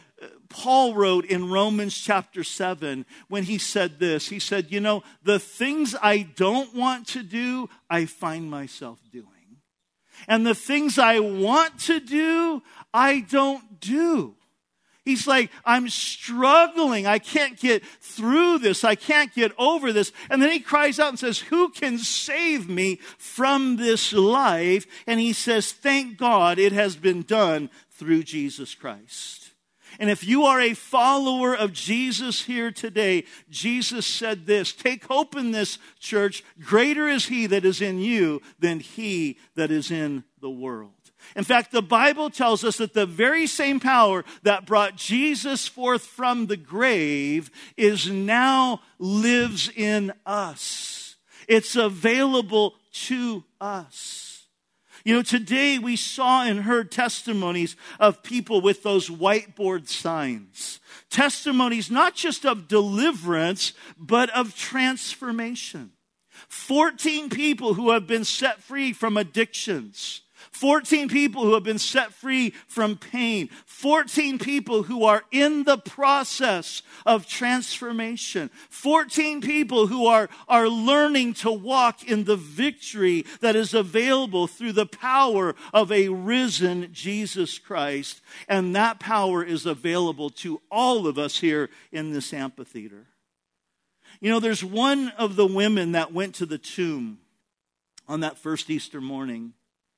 Paul wrote in Romans chapter seven when he said this. He said, you know, the things I don't want to do, I find myself doing. And the things I want to do, I don't do. He's like, I'm struggling. I can't get through this. I can't get over this. And then he cries out and says, who can save me from this life? And he says, thank God it has been done through Jesus Christ. And if you are a follower of Jesus here today, Jesus said this, take hope in this, church. Greater is he that is in you than he that is in the world. In fact, the Bible tells us that the very same power that brought Jesus forth from the grave is now lives in us. It's available to us. You know, today we saw and heard testimonies of people with those whiteboard signs. Testimonies not just of deliverance, but of transformation. fourteen people who have been set free from addictions. fourteen people who have been set free from pain. fourteen people who are in the process of transformation. fourteen people who are, are learning to walk in the victory that is available through the power of a risen Jesus Christ. And that power is available to all of us here in this amphitheater. You know, there's one of the women that went to the tomb on that first Easter morning.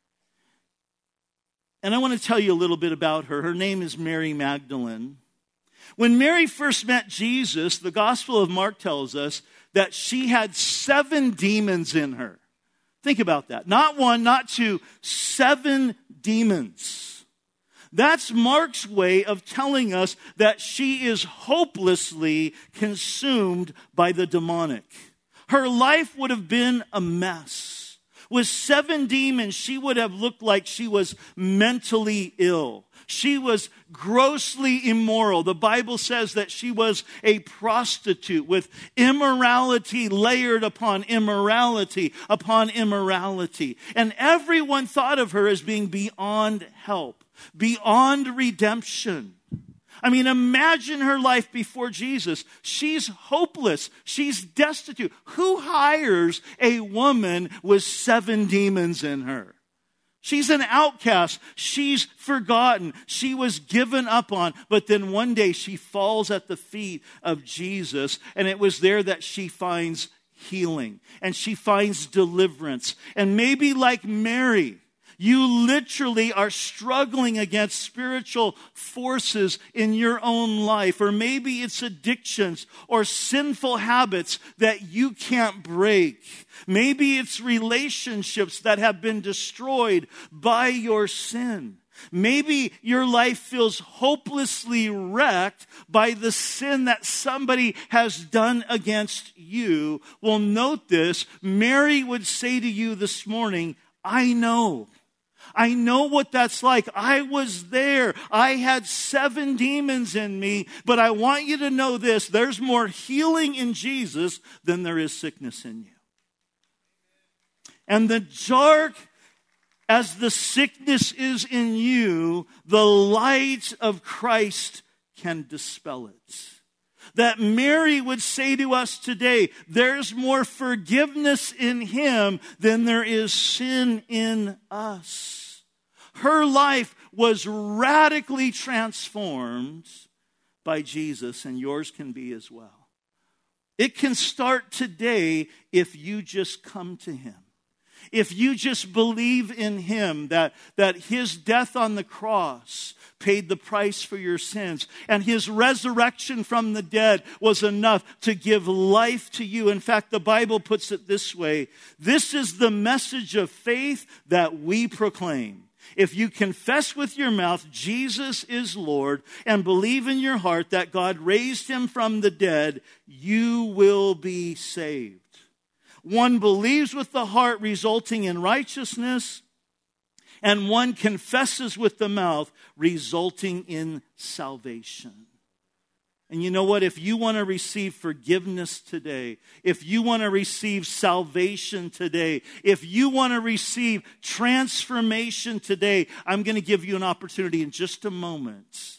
And I want to tell you a little bit about her. Her name is Mary Magdalene. When Mary first met Jesus, the Gospel of Mark tells us that she had seven demons in her. Think about that. Not one, not two, seven demons. That's Mark's way of telling us that she is hopelessly consumed by the demonic. Her life would have been a mess. With seven demons, she would have looked like she was mentally ill. She was grossly immoral. The Bible says that she was a prostitute with immorality layered upon immorality upon immorality. And everyone thought of her as being beyond help, beyond redemption. I mean, imagine her life before Jesus. She's hopeless. She's destitute. Who hires a woman with seven demons in her? She's an outcast. She's forgotten. She was given up on. But then one day she falls at the feet of Jesus, and it was there that she finds healing, and she finds deliverance. And maybe like Mary, you literally are struggling against spiritual forces in your own life. Or maybe it's addictions or sinful habits that you can't break. Maybe it's relationships that have been destroyed by your sin. Maybe your life feels hopelessly wrecked by the sin that somebody has done against you. Well, note this. Mary would say to you this morning, I know. I know what that's like. I was there. I had seven demons in me, but I want you to know this. There's more healing in Jesus than there is sickness in you. And the dark, as the sickness is in you, the light of Christ can dispel it. That Mary would say to us today, there's more forgiveness in him than there is sin in us. Her life was radically transformed by Jesus, and yours can be as well. It can start today if you just come to him. If you just believe in him, that, that his death on the cross paid the price for your sins, and his resurrection from the dead was enough to give life to you. In fact, the Bible puts it this way: this is the message of faith that we proclaim. If you confess with your mouth Jesus is Lord and believe in your heart that God raised him from the dead, you will be saved. One believes with the heart, resulting in righteousness, and one confesses with the mouth, resulting in salvation. And you know what? If you want to receive forgiveness today, if you want to receive salvation today, if you want to receive transformation today, I'm going to give you an opportunity in just a moment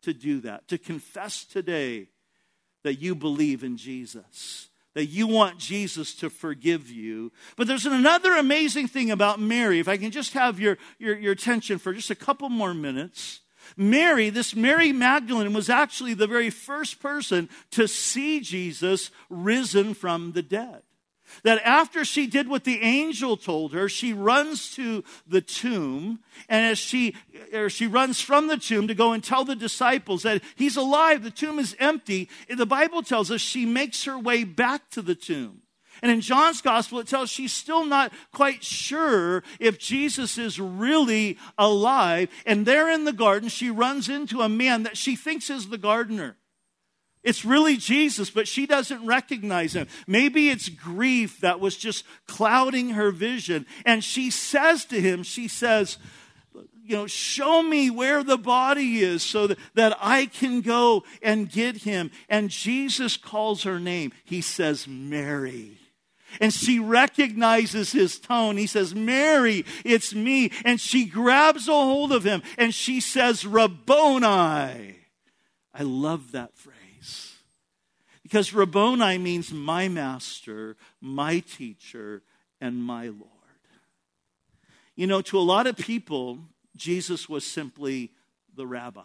to do that, to confess today that you believe in Jesus, that you want Jesus to forgive you. But there's another amazing thing about Mary. If I can just have your, your, your attention for just a couple more minutes. Mary, this Mary Magdalene, was actually the very first person to see Jesus risen from the dead. That after she did what the angel told her, she runs to the tomb, and as she or she runs from the tomb to go and tell the disciples that he's alive, the tomb is empty, the Bible tells us she makes her way back to the tomb. And in John's gospel, it tells she's still not quite sure if Jesus is really alive. And there in the garden, she runs into a man that she thinks is the gardener. It's really Jesus, but she doesn't recognize him. Maybe it's grief that was just clouding her vision. And she says to him, she says, you know, show me where the body is so that, that I can go and get him. And Jesus calls her name. He says, Mary. And she recognizes his tone. He says, Mary, it's me. And she grabs a hold of him and she says, Rabboni. I love that phrase. Because Rabboni means my master, my teacher, and my Lord. You know, to a lot of people, Jesus was simply the rabbi.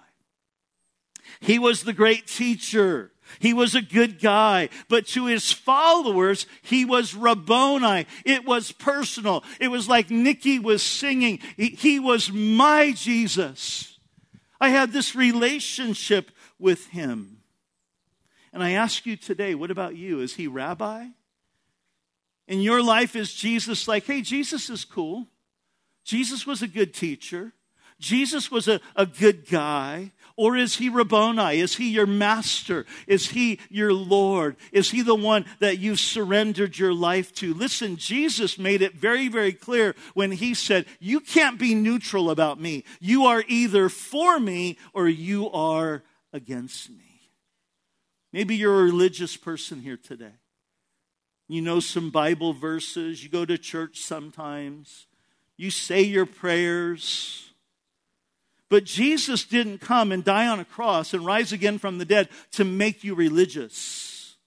He was the great teacher. He was a good guy. But to his followers, he was Rabboni. It was personal. It was like Nikki was singing. He, he was my Jesus. I had this relationship with him. And I ask you today, what about you? Is he rabbi? In your life, is Jesus like, hey, Jesus is cool. Jesus was a good teacher. Jesus was a, a good guy. Or is he Rabboni? Is he your master? Is he your Lord? Is he the one that you've surrendered your life to? Listen, Jesus made it very, very clear when he said, you can't be neutral about me. You are either for me or you are against me. Maybe you're a religious person here today. You know some Bible verses. You go to church sometimes. You say your prayers. But Jesus didn't come and die on a cross and rise again from the dead to make you religious.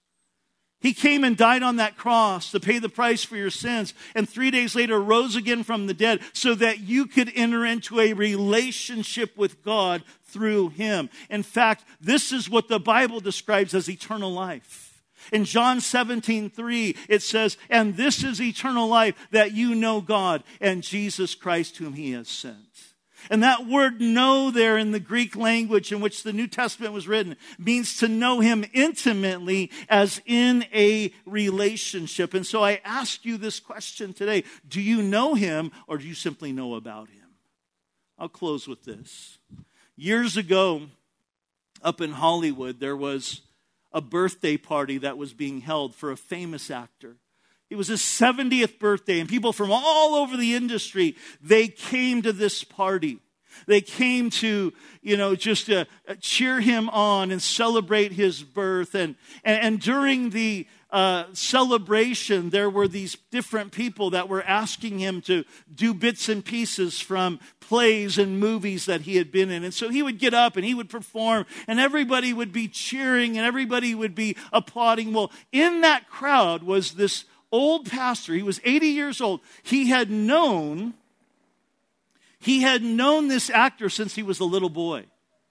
He came and died on that cross to pay the price for your sins, and three days later rose again from the dead so that you could enter into a relationship with God through him. In fact, this is what the Bible describes as eternal life. In John seventeen three, it says, and this is eternal life, that you know God and Jesus Christ whom he has sent. And that word know there in the Greek language in which the New Testament was written means to know him intimately, as in a relationship. And so I ask you this question today. Do you know him or do you simply know about him? I'll close with this. Years ago, up in Hollywood, there was a birthday party that was being held for a famous actor. It was his seventieth birthday, and people from all over the industry, they came to this party. They came to, you know, just uh, cheer him on and celebrate his birth. And, and, and during the uh, celebration, there were these different people that were asking him to do bits and pieces from plays and movies that he had been in. And so he would get up and he would perform, and everybody would be cheering and everybody would be applauding. Well, in that crowd was this old pastor. He was eighty years old. He had known, he had known this actor since he was a little boy.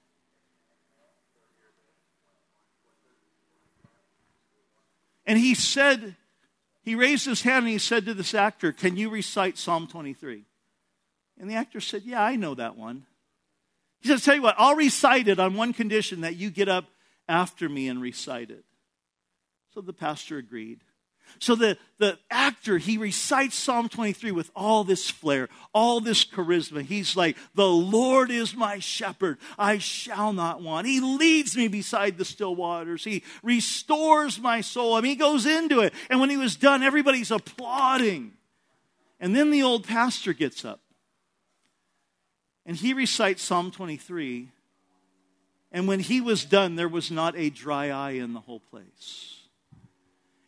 And he said, he raised his hand and he said to this actor, can you recite Psalm twenty-three? And the actor said, yeah, I know that one. He said, tell you what, I'll recite it on one condition, that you get up after me and recite it. So the pastor agreed. So the, the actor, he recites Psalm twenty-three with all this flair, all this charisma. He's like, the Lord is my shepherd, I shall not want. He leads me beside the still waters. He restores my soul. I mean, he goes into it. And when he was done, everybody's applauding. And then the old pastor gets up. And he recites Psalm twenty-three. And when he was done, there was not a dry eye in the whole place.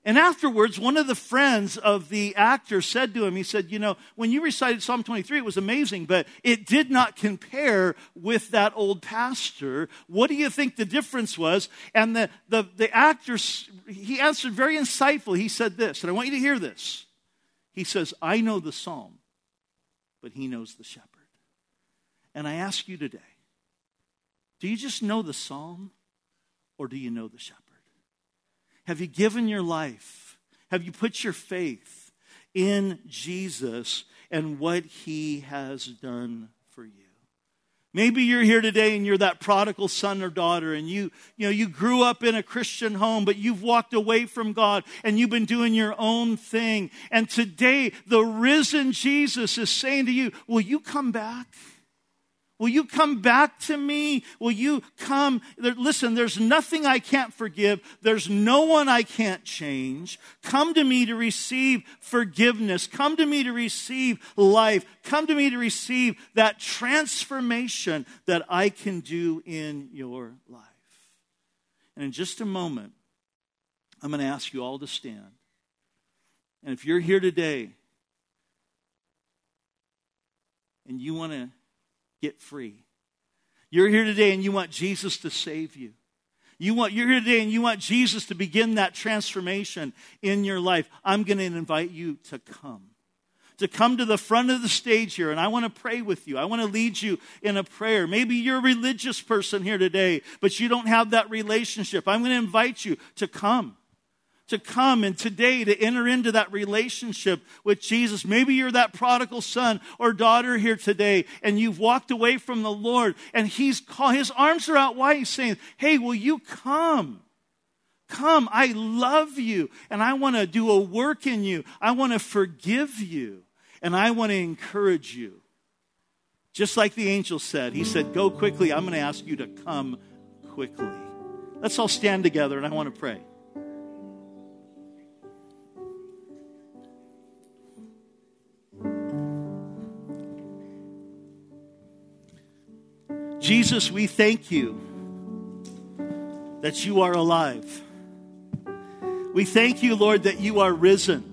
And afterwards, one of the friends of the actor said to him, he said, you know, when you recited Psalm twenty-three, it was amazing, but it did not compare with that old pastor. What do you think the difference was? And the, the, the actor, he answered very insightful. He said this, and I want you to hear this. He says, I know the psalm, but he knows the shepherd. And I ask you today, do you just know the psalm, or do you know the shepherd? Have you given your life? Have you put your faith in Jesus and what he has done for you? Maybe you're here today and you're that prodigal son or daughter, and you, you know, you grew up in a Christian home, but you've walked away from God and you've been doing your own thing. And today, the risen Jesus is saying to you, will you come back? Will you come back to me? Will you come? Listen, there's nothing I can't forgive. There's no one I can't change. Come to me to receive forgiveness. Come to me to receive life. Come to me to receive that transformation that I can do in your life. And in just a moment, I'm going to ask you all to stand. And if you're here today and you want to get free. You're here today and you want Jesus to save you. You want, you're here today and you want Jesus to begin that transformation in your life. I'm going to invite you to come. To come to the front of the stage here, and I want to pray with you. I want to lead you in a prayer. Maybe you're a religious person here today, but you don't have that relationship. I'm going to invite you to come. To come and today to enter into that relationship with Jesus. Maybe you're that prodigal son or daughter here today and you've walked away from the Lord and he's call, his arms are out wide. He's saying, hey, will you come? Come, I love you and I want to do a work in you. I want to forgive you and I want to encourage you. Just like the angel said, he said, go quickly. I'm going to ask you to come quickly. Let's all stand together and I want to pray. Jesus, we thank you that you are alive. We thank you, Lord, that you are risen.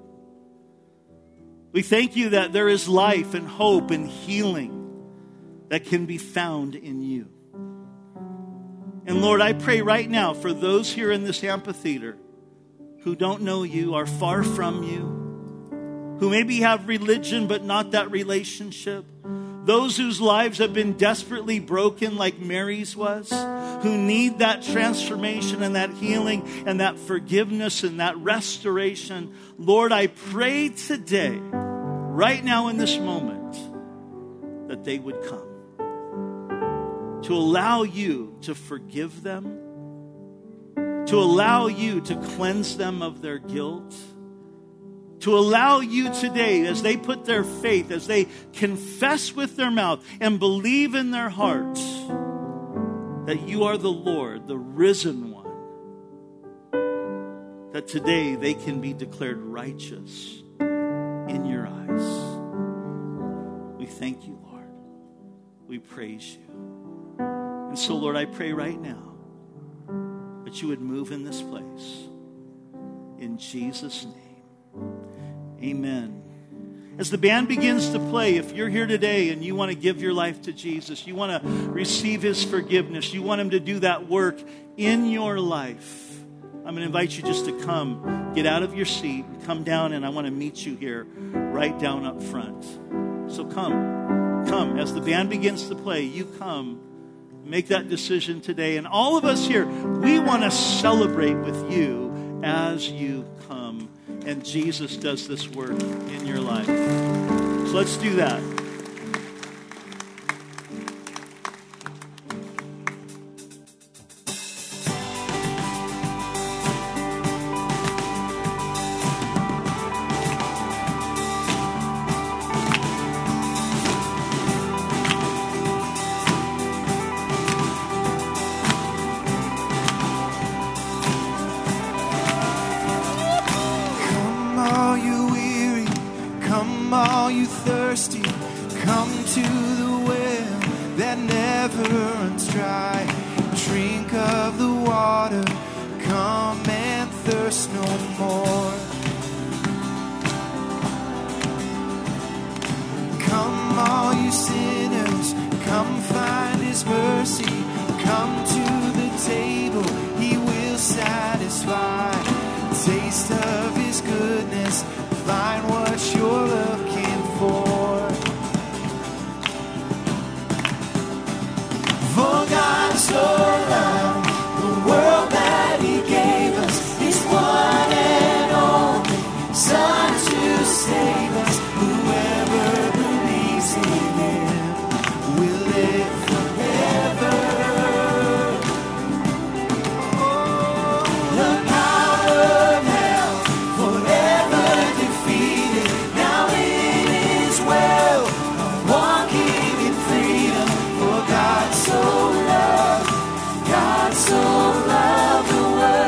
We thank you that there is life and hope and healing that can be found in you. And Lord, I pray right now for those here in this amphitheater who don't know you, are far from you, who maybe have religion but not that relationship. Those whose lives have been desperately broken like Mary's was, who need that transformation and that healing and that forgiveness and that restoration. Lord, I pray today, right now in this moment, that they would come. To allow you to forgive them. To allow you to cleanse them of their guilt. To allow you today, as they put their faith, as they confess with their mouth and believe in their heart that you are the Lord, the risen one, that today they can be declared righteous in your eyes. We thank you, Lord. We praise you. And so, Lord, I pray right now that you would move in this place. In Jesus' name. Amen. As the band begins to play, if you're here today and you want to give your life to Jesus, you want to receive his forgiveness, you want him to do that work in your life, I'm going to invite you just to come, get out of your seat, and come down, and I want to meet you here right down up front. So come, come. As the band begins to play, you come, make that decision today. And all of us here, we want to celebrate with you as you come. And Jesus does this work in your life. So let's do that. Drink of the water, come and thirst no more. Come, all you sinners, come find his mercy. Come to the table, he will satisfy. Taste of his goodness, find what you're looking for. For God so loved the world that he gave us his one and only Son to save us. Whoever believes in him will live forever. Oh, the power of hell forever defeated. Now it is well. I'm walking in freedom. For God so loved, God so loved the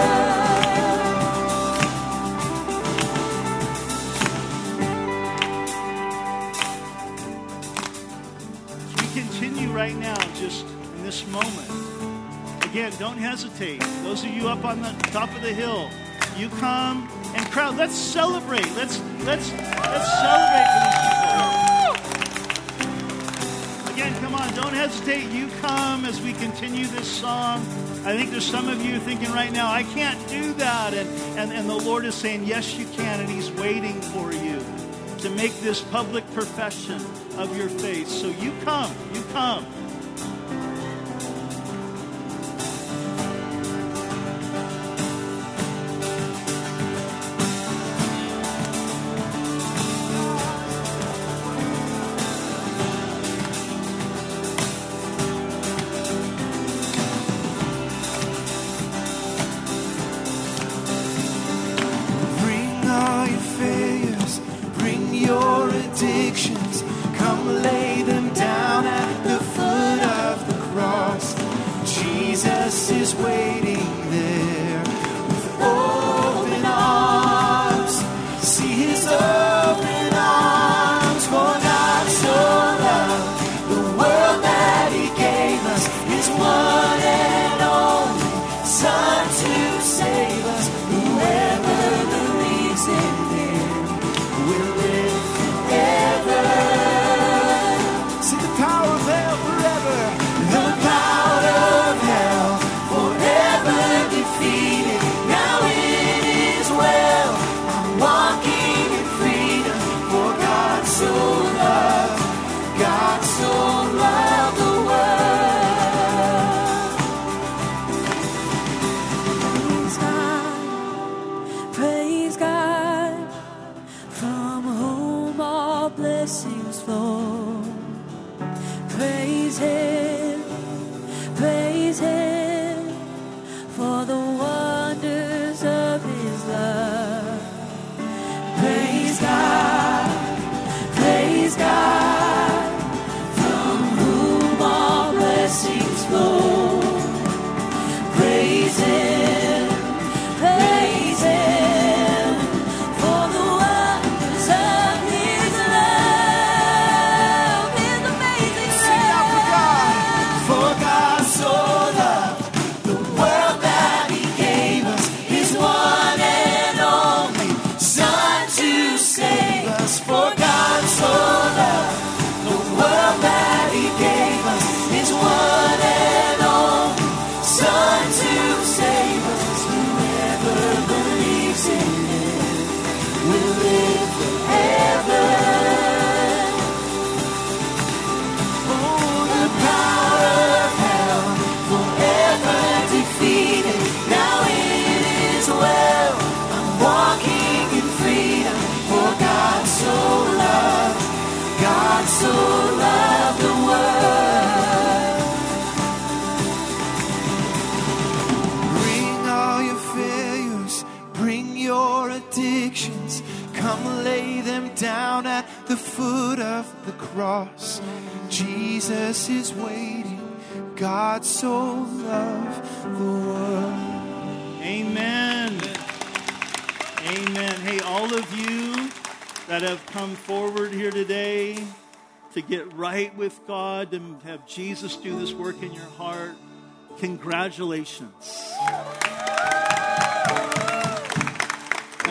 We continue right now, just in this moment. Again, don't hesitate. Those of you up on the top of the hill, you come and crowd. Let's celebrate. Let's let's let's celebrate for these people. Again, come on, don't hesitate. You come as we continue this song. I think there's some of you thinking right now, I can't do that. And, and, and the Lord is saying, yes, you can. And he's waiting for you to make this public profession of your faith. So you come, you come. Bring all your failures, bring your addictions. Come lay them down at the foot of the cross. Jesus is waiting there with open arms. See his open arms. For God so loved the world that he gave us his one and only Son to save us. Whoever believes in him will live forever. See the power of hell forever. The power of hell forever defeated. Now it is well. I'm walking in freedom. For God so loved, God so loved the world. Praise God, praise God, from whom all blessings flow. Praise him, praise him, for the wonders of his love. Praise God, praise God, from whom all blessings flow. Praise him, praise him, for the wonders of his love, his amazing Sing out for God. love. For God so loved the world that he gave us his one and only Son to save us. For God so loved the world that he gave us his one and only Son to save us. Whoever believes in him will live forever. Oh, the power of hell forever defeated. Now it is well. I'm walking in freedom. For God so loved, God so loved the world. Bring all your failures, bring your addictions. Come lay them down at the foot of the cross. Jesus is waiting. God so loved the world. Amen. Amen. Hey, all of you that have come forward here today to get right with God and have Jesus do this work in your heart, congratulations.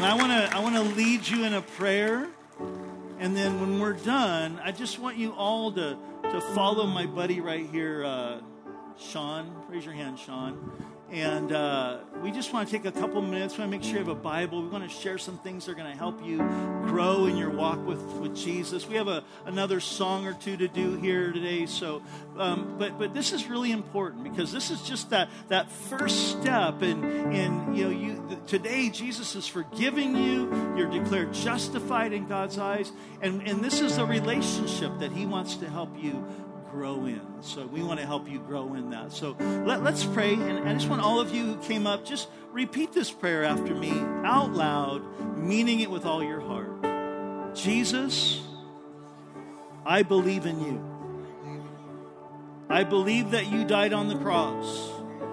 And I want to I want to lead you in a prayer. And then when we're done, I just want you all to, to follow my buddy right here, uh, Sean. Raise your hand, Sean. And uh, we just want to take a couple minutes. We want to make sure you have a Bible. We want to share some things that are going to help you grow in your walk with, with Jesus. We have a, another song or two to do here today. So, um, but but this is really important because this is just that that first step. And in you know you today Jesus is forgiving you. You're declared justified in God's eyes, and and this is a relationship that He wants to help you grow in. So we want to help you grow in that. So let, let's pray. And I just want all of you who came up, just repeat this prayer after me out loud, meaning it with all your heart. Jesus, I believe in you. I believe that you died on the cross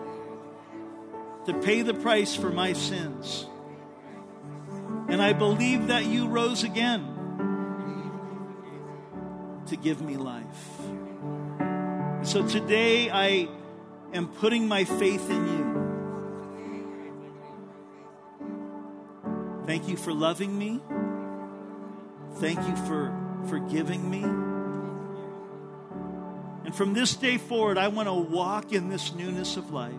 to pay the price for my sins. And I believe that you rose again to give me life. So today I am putting my faith in you. Thank you for loving me. Thank you for forgiving me. And from this day forward, I want to walk in this newness of life.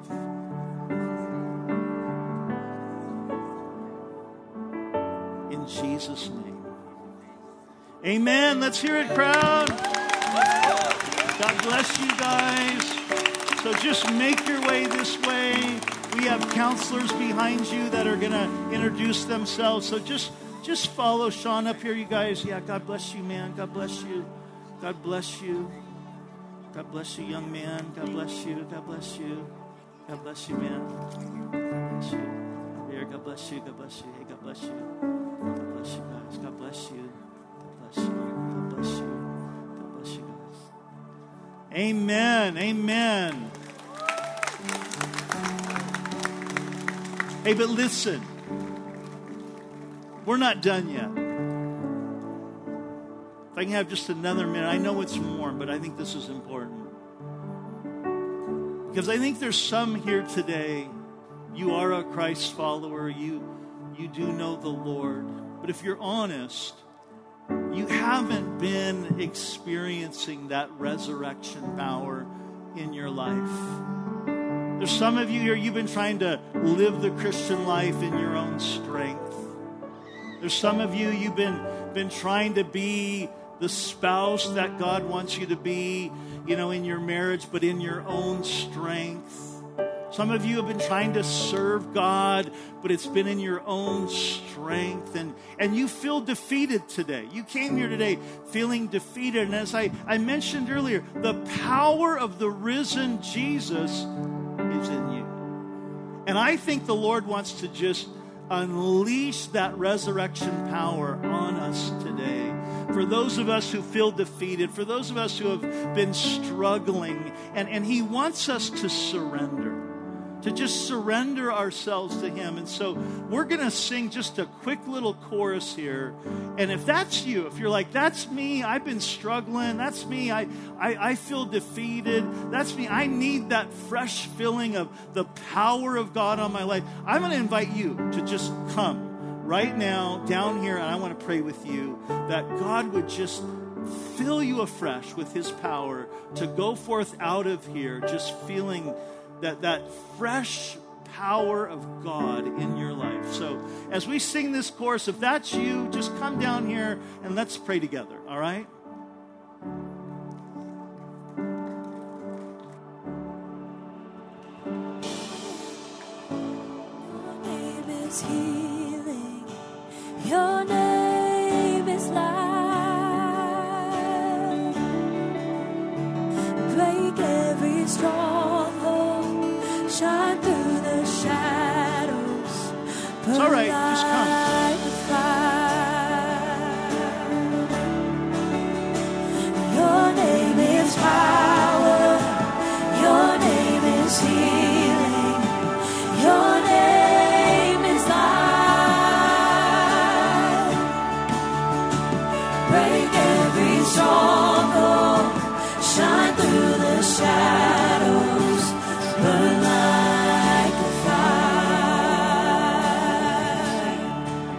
In Jesus' name. Amen. Let's hear it, crowd. God bless you guys. So just make your way this way. We have counselors behind you that are going to introduce themselves. So just just follow Sean up here, you guys. Yeah, God bless you, man. God bless you. God bless you. God bless you, young man. God bless you. God bless you. God bless you, man. God bless you. Here, God bless you. God bless you. Hey, God bless you. God bless you, guys. God bless you. God bless you. God bless you. God bless you, guys. Amen. Amen. Hey, but listen. We're not done yet. If I can have just another minute. I know it's warm, but I think this is important. Because I think there's some here today. You are a Christ follower. You, you do know the Lord. But if you're honest, you haven't been experiencing that resurrection power in your life. There's some of you here, you've been trying to live the Christian life in your own strength. There's some of you, you've been, been trying to be the spouse that God wants you to be, you know, in your marriage, but in your own strength. Some of you have been trying to serve God, but it's been in your own strength. And, and you feel defeated today. You came here today feeling defeated. And as I, I mentioned earlier, the power of the risen Jesus is in you. And I think the Lord wants to just unleash that resurrection power on us today. For those of us who feel defeated, for those of us who have been struggling, and, and He wants us to surrender. To just surrender ourselves to Him. And so we're going to sing just a quick little chorus here. And if that's you, if you're like, that's me, I've been struggling, that's me, I, I, I feel defeated, that's me, I need that fresh filling of the power of God on my life, I'm going to invite you to just come right now down here, and I want to pray with you that God would just fill you afresh with His power to go forth out of here just feeling that that fresh power of God in your life. So as we sing this chorus, if that's you, just come down here and let's pray together, all right? Your name is healing. Your name is life. Break every stronghold. Shine through the shadows. It's all right, just come. Your name is power. Your name is healing. Your name is life. Break every stronghold. Shine through the shadows. Burn like a fire.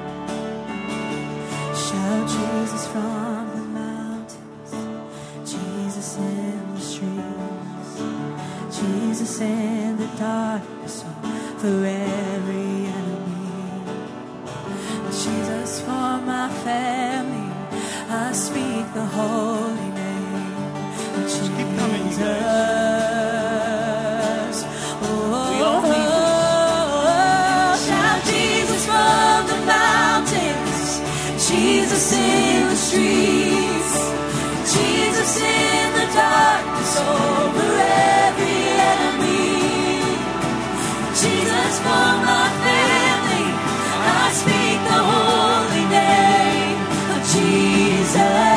through every enemy. Jesus, for my family, I speak the holy name of Jesus. Keep coming, you guys. Oh, we all need this. Shout Jesus from the mountains, Jesus in the streets, Jesus in the darkness over every enemy. Jesus for my family, I speak the holy name of Jesus.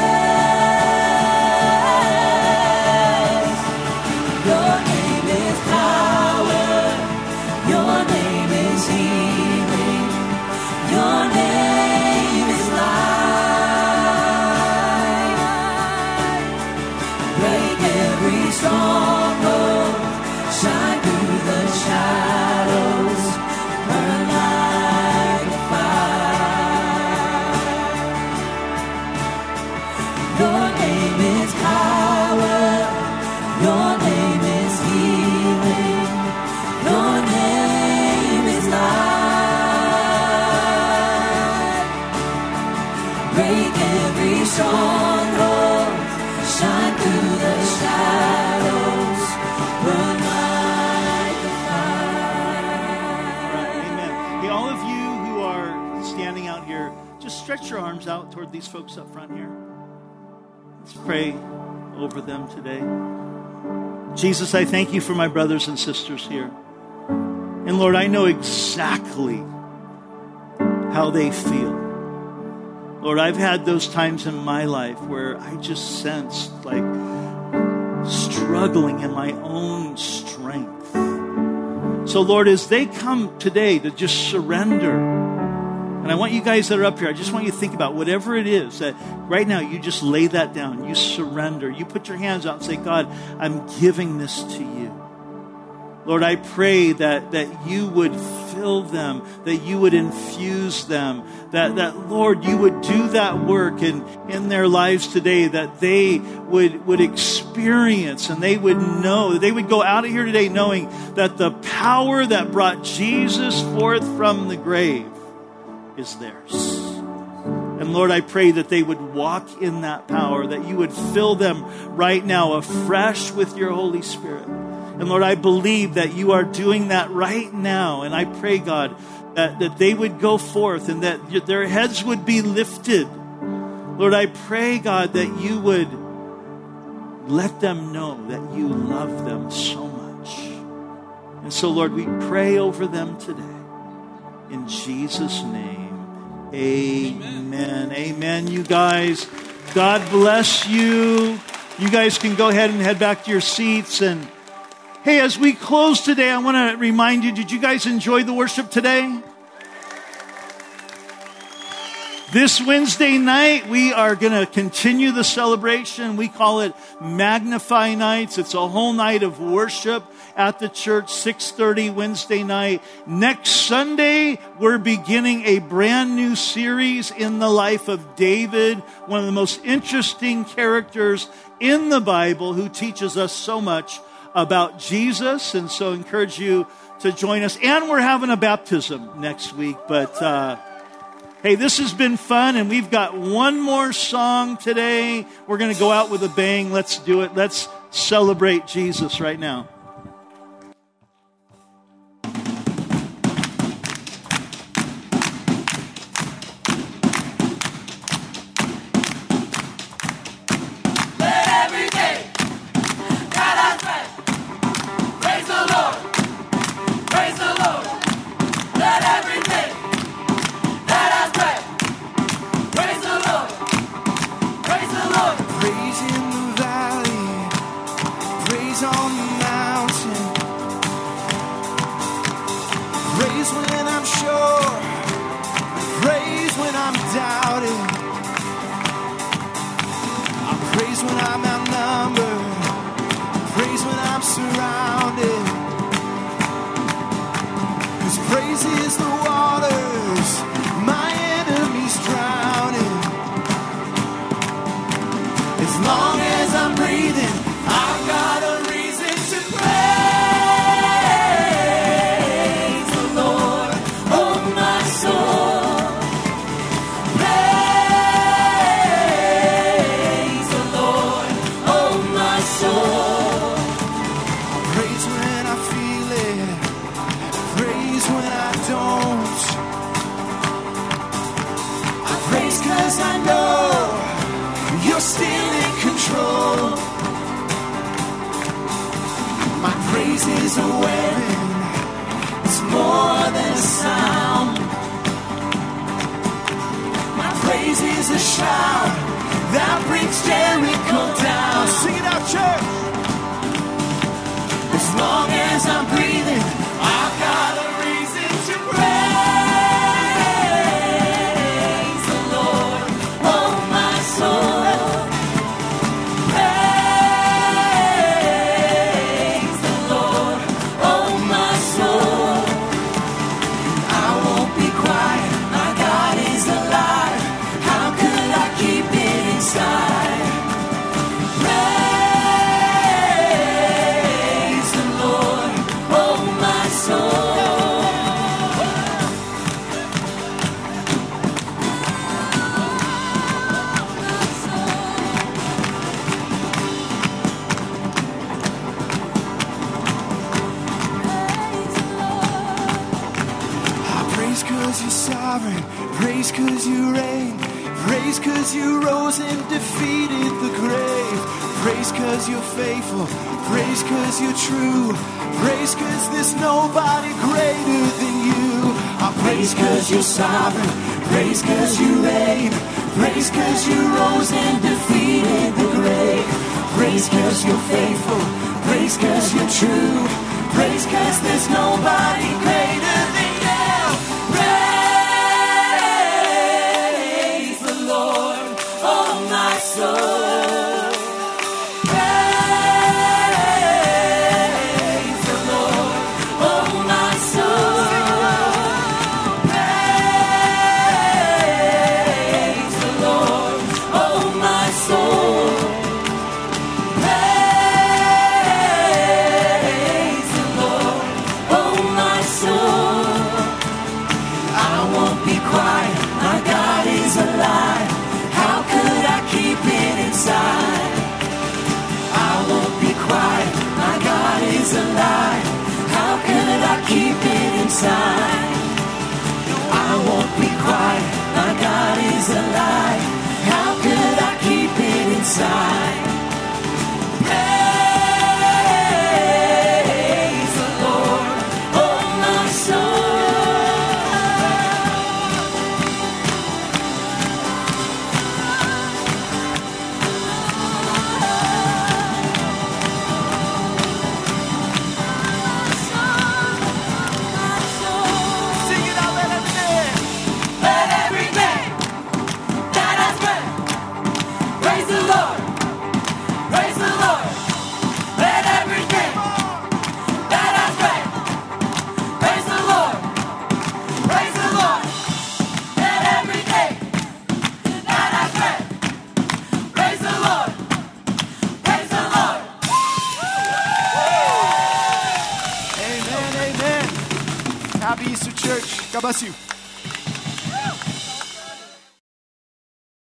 Your name is power, your name is healing, your name is light. Break every stronghold, shine through the shadows, burn like a fire. Your name is power, your name is healing, your name is light. Break every stronghold, shine through the shadows, burn like a fire. Amen. Hey, all of you who are standing out here, just stretch your arms out toward these folks up front here. Let's pray over them today. Jesus, I thank you for my brothers and sisters here. And Lord, I know exactly how they feel. Lord, I've had those times in my life where I just sensed like struggling in my own strength. So Lord, as they come today to just surrender, and I want you guys that are up here, I just want you to think about whatever it is that right now you just lay that down. You surrender. You put your hands out and say, God, I'm giving this to you. Lord, I pray that, that you would fill them, that you would infuse them, that, that Lord, you would do that work in, in their lives today, that they would, would experience and they would know, that they would go out of here today knowing that the power that brought Jesus forth from the grave is theirs. And Lord, I pray that they would walk in that power, that you would fill them right now afresh with your Holy Spirit. And Lord, I believe that you are doing that right now. And I pray, God, that, that they would go forth and that their heads would be lifted. Lord, I pray, God, that you would let them know that you love them so much. And so, Lord, we pray over them today. In Jesus' name, amen. Amen, amen you guys. God bless you. You guys can go ahead and head back to your seats. And hey, as we close today, I want to remind you, did you guys enjoy the worship today? This Wednesday night, we are going to continue the celebration. We call it Magnify Nights. It's a whole night of worship at the church, six thirty Wednesday night. Next Sunday, we're beginning a brand new series in the life of David, one of the most interesting characters in the Bible who teaches us so much about Jesus. And so I encourage you to join us. And we're having a baptism next week. But uh, hey, this has been fun. And we've got one more song today. We're going to go out with a bang. Let's do it. Let's celebrate Jesus right now. I've got a reason to praise. praise when I don't. I praise cause I know you're still in control. My praise is a weapon, it's more than a sound. My praise is a shout that brings Jericho down. Sing it out, church. As long as I'm breathing, I've got a reason to praise the Lord, oh my soul. Praise the Lord, oh my soul. I won't be quiet, my God is alive. How could I keep it inside? Praise the Lord, oh my soul. Praise cause you're sovereign, praise cause you reign, praise cause you rose and defeated the grave, praise cause you're faithful, praise cause you're true, praise cause there's nobody greater than you. I praise cause you're sovereign, praise cause you reign, praise cause you rose and defeated the grave, praise cause you're faithful, praise cause you're true, praise cause there's nobody greater than you. Praise the Lord, oh my soul. Praise the Lord, oh my soul. Praise the Lord, oh my soul. Praise the Lord, oh my soul. I won't be quiet, my God is alive. How could I keep it inside? I won't be quiet, my God is alive. How could I keep it inside? I won't be quiet, my God is alive. How could I keep it inside? Praise the Lord, oh my soul. Let everything that has breath praise the Lord, praise the Lord. Let everything that has breath praise the Lord, praise the Lord. Let everything that has breath praise the Lord, praise the Lord. Amen, amen. Happy Easter, church. God bless you.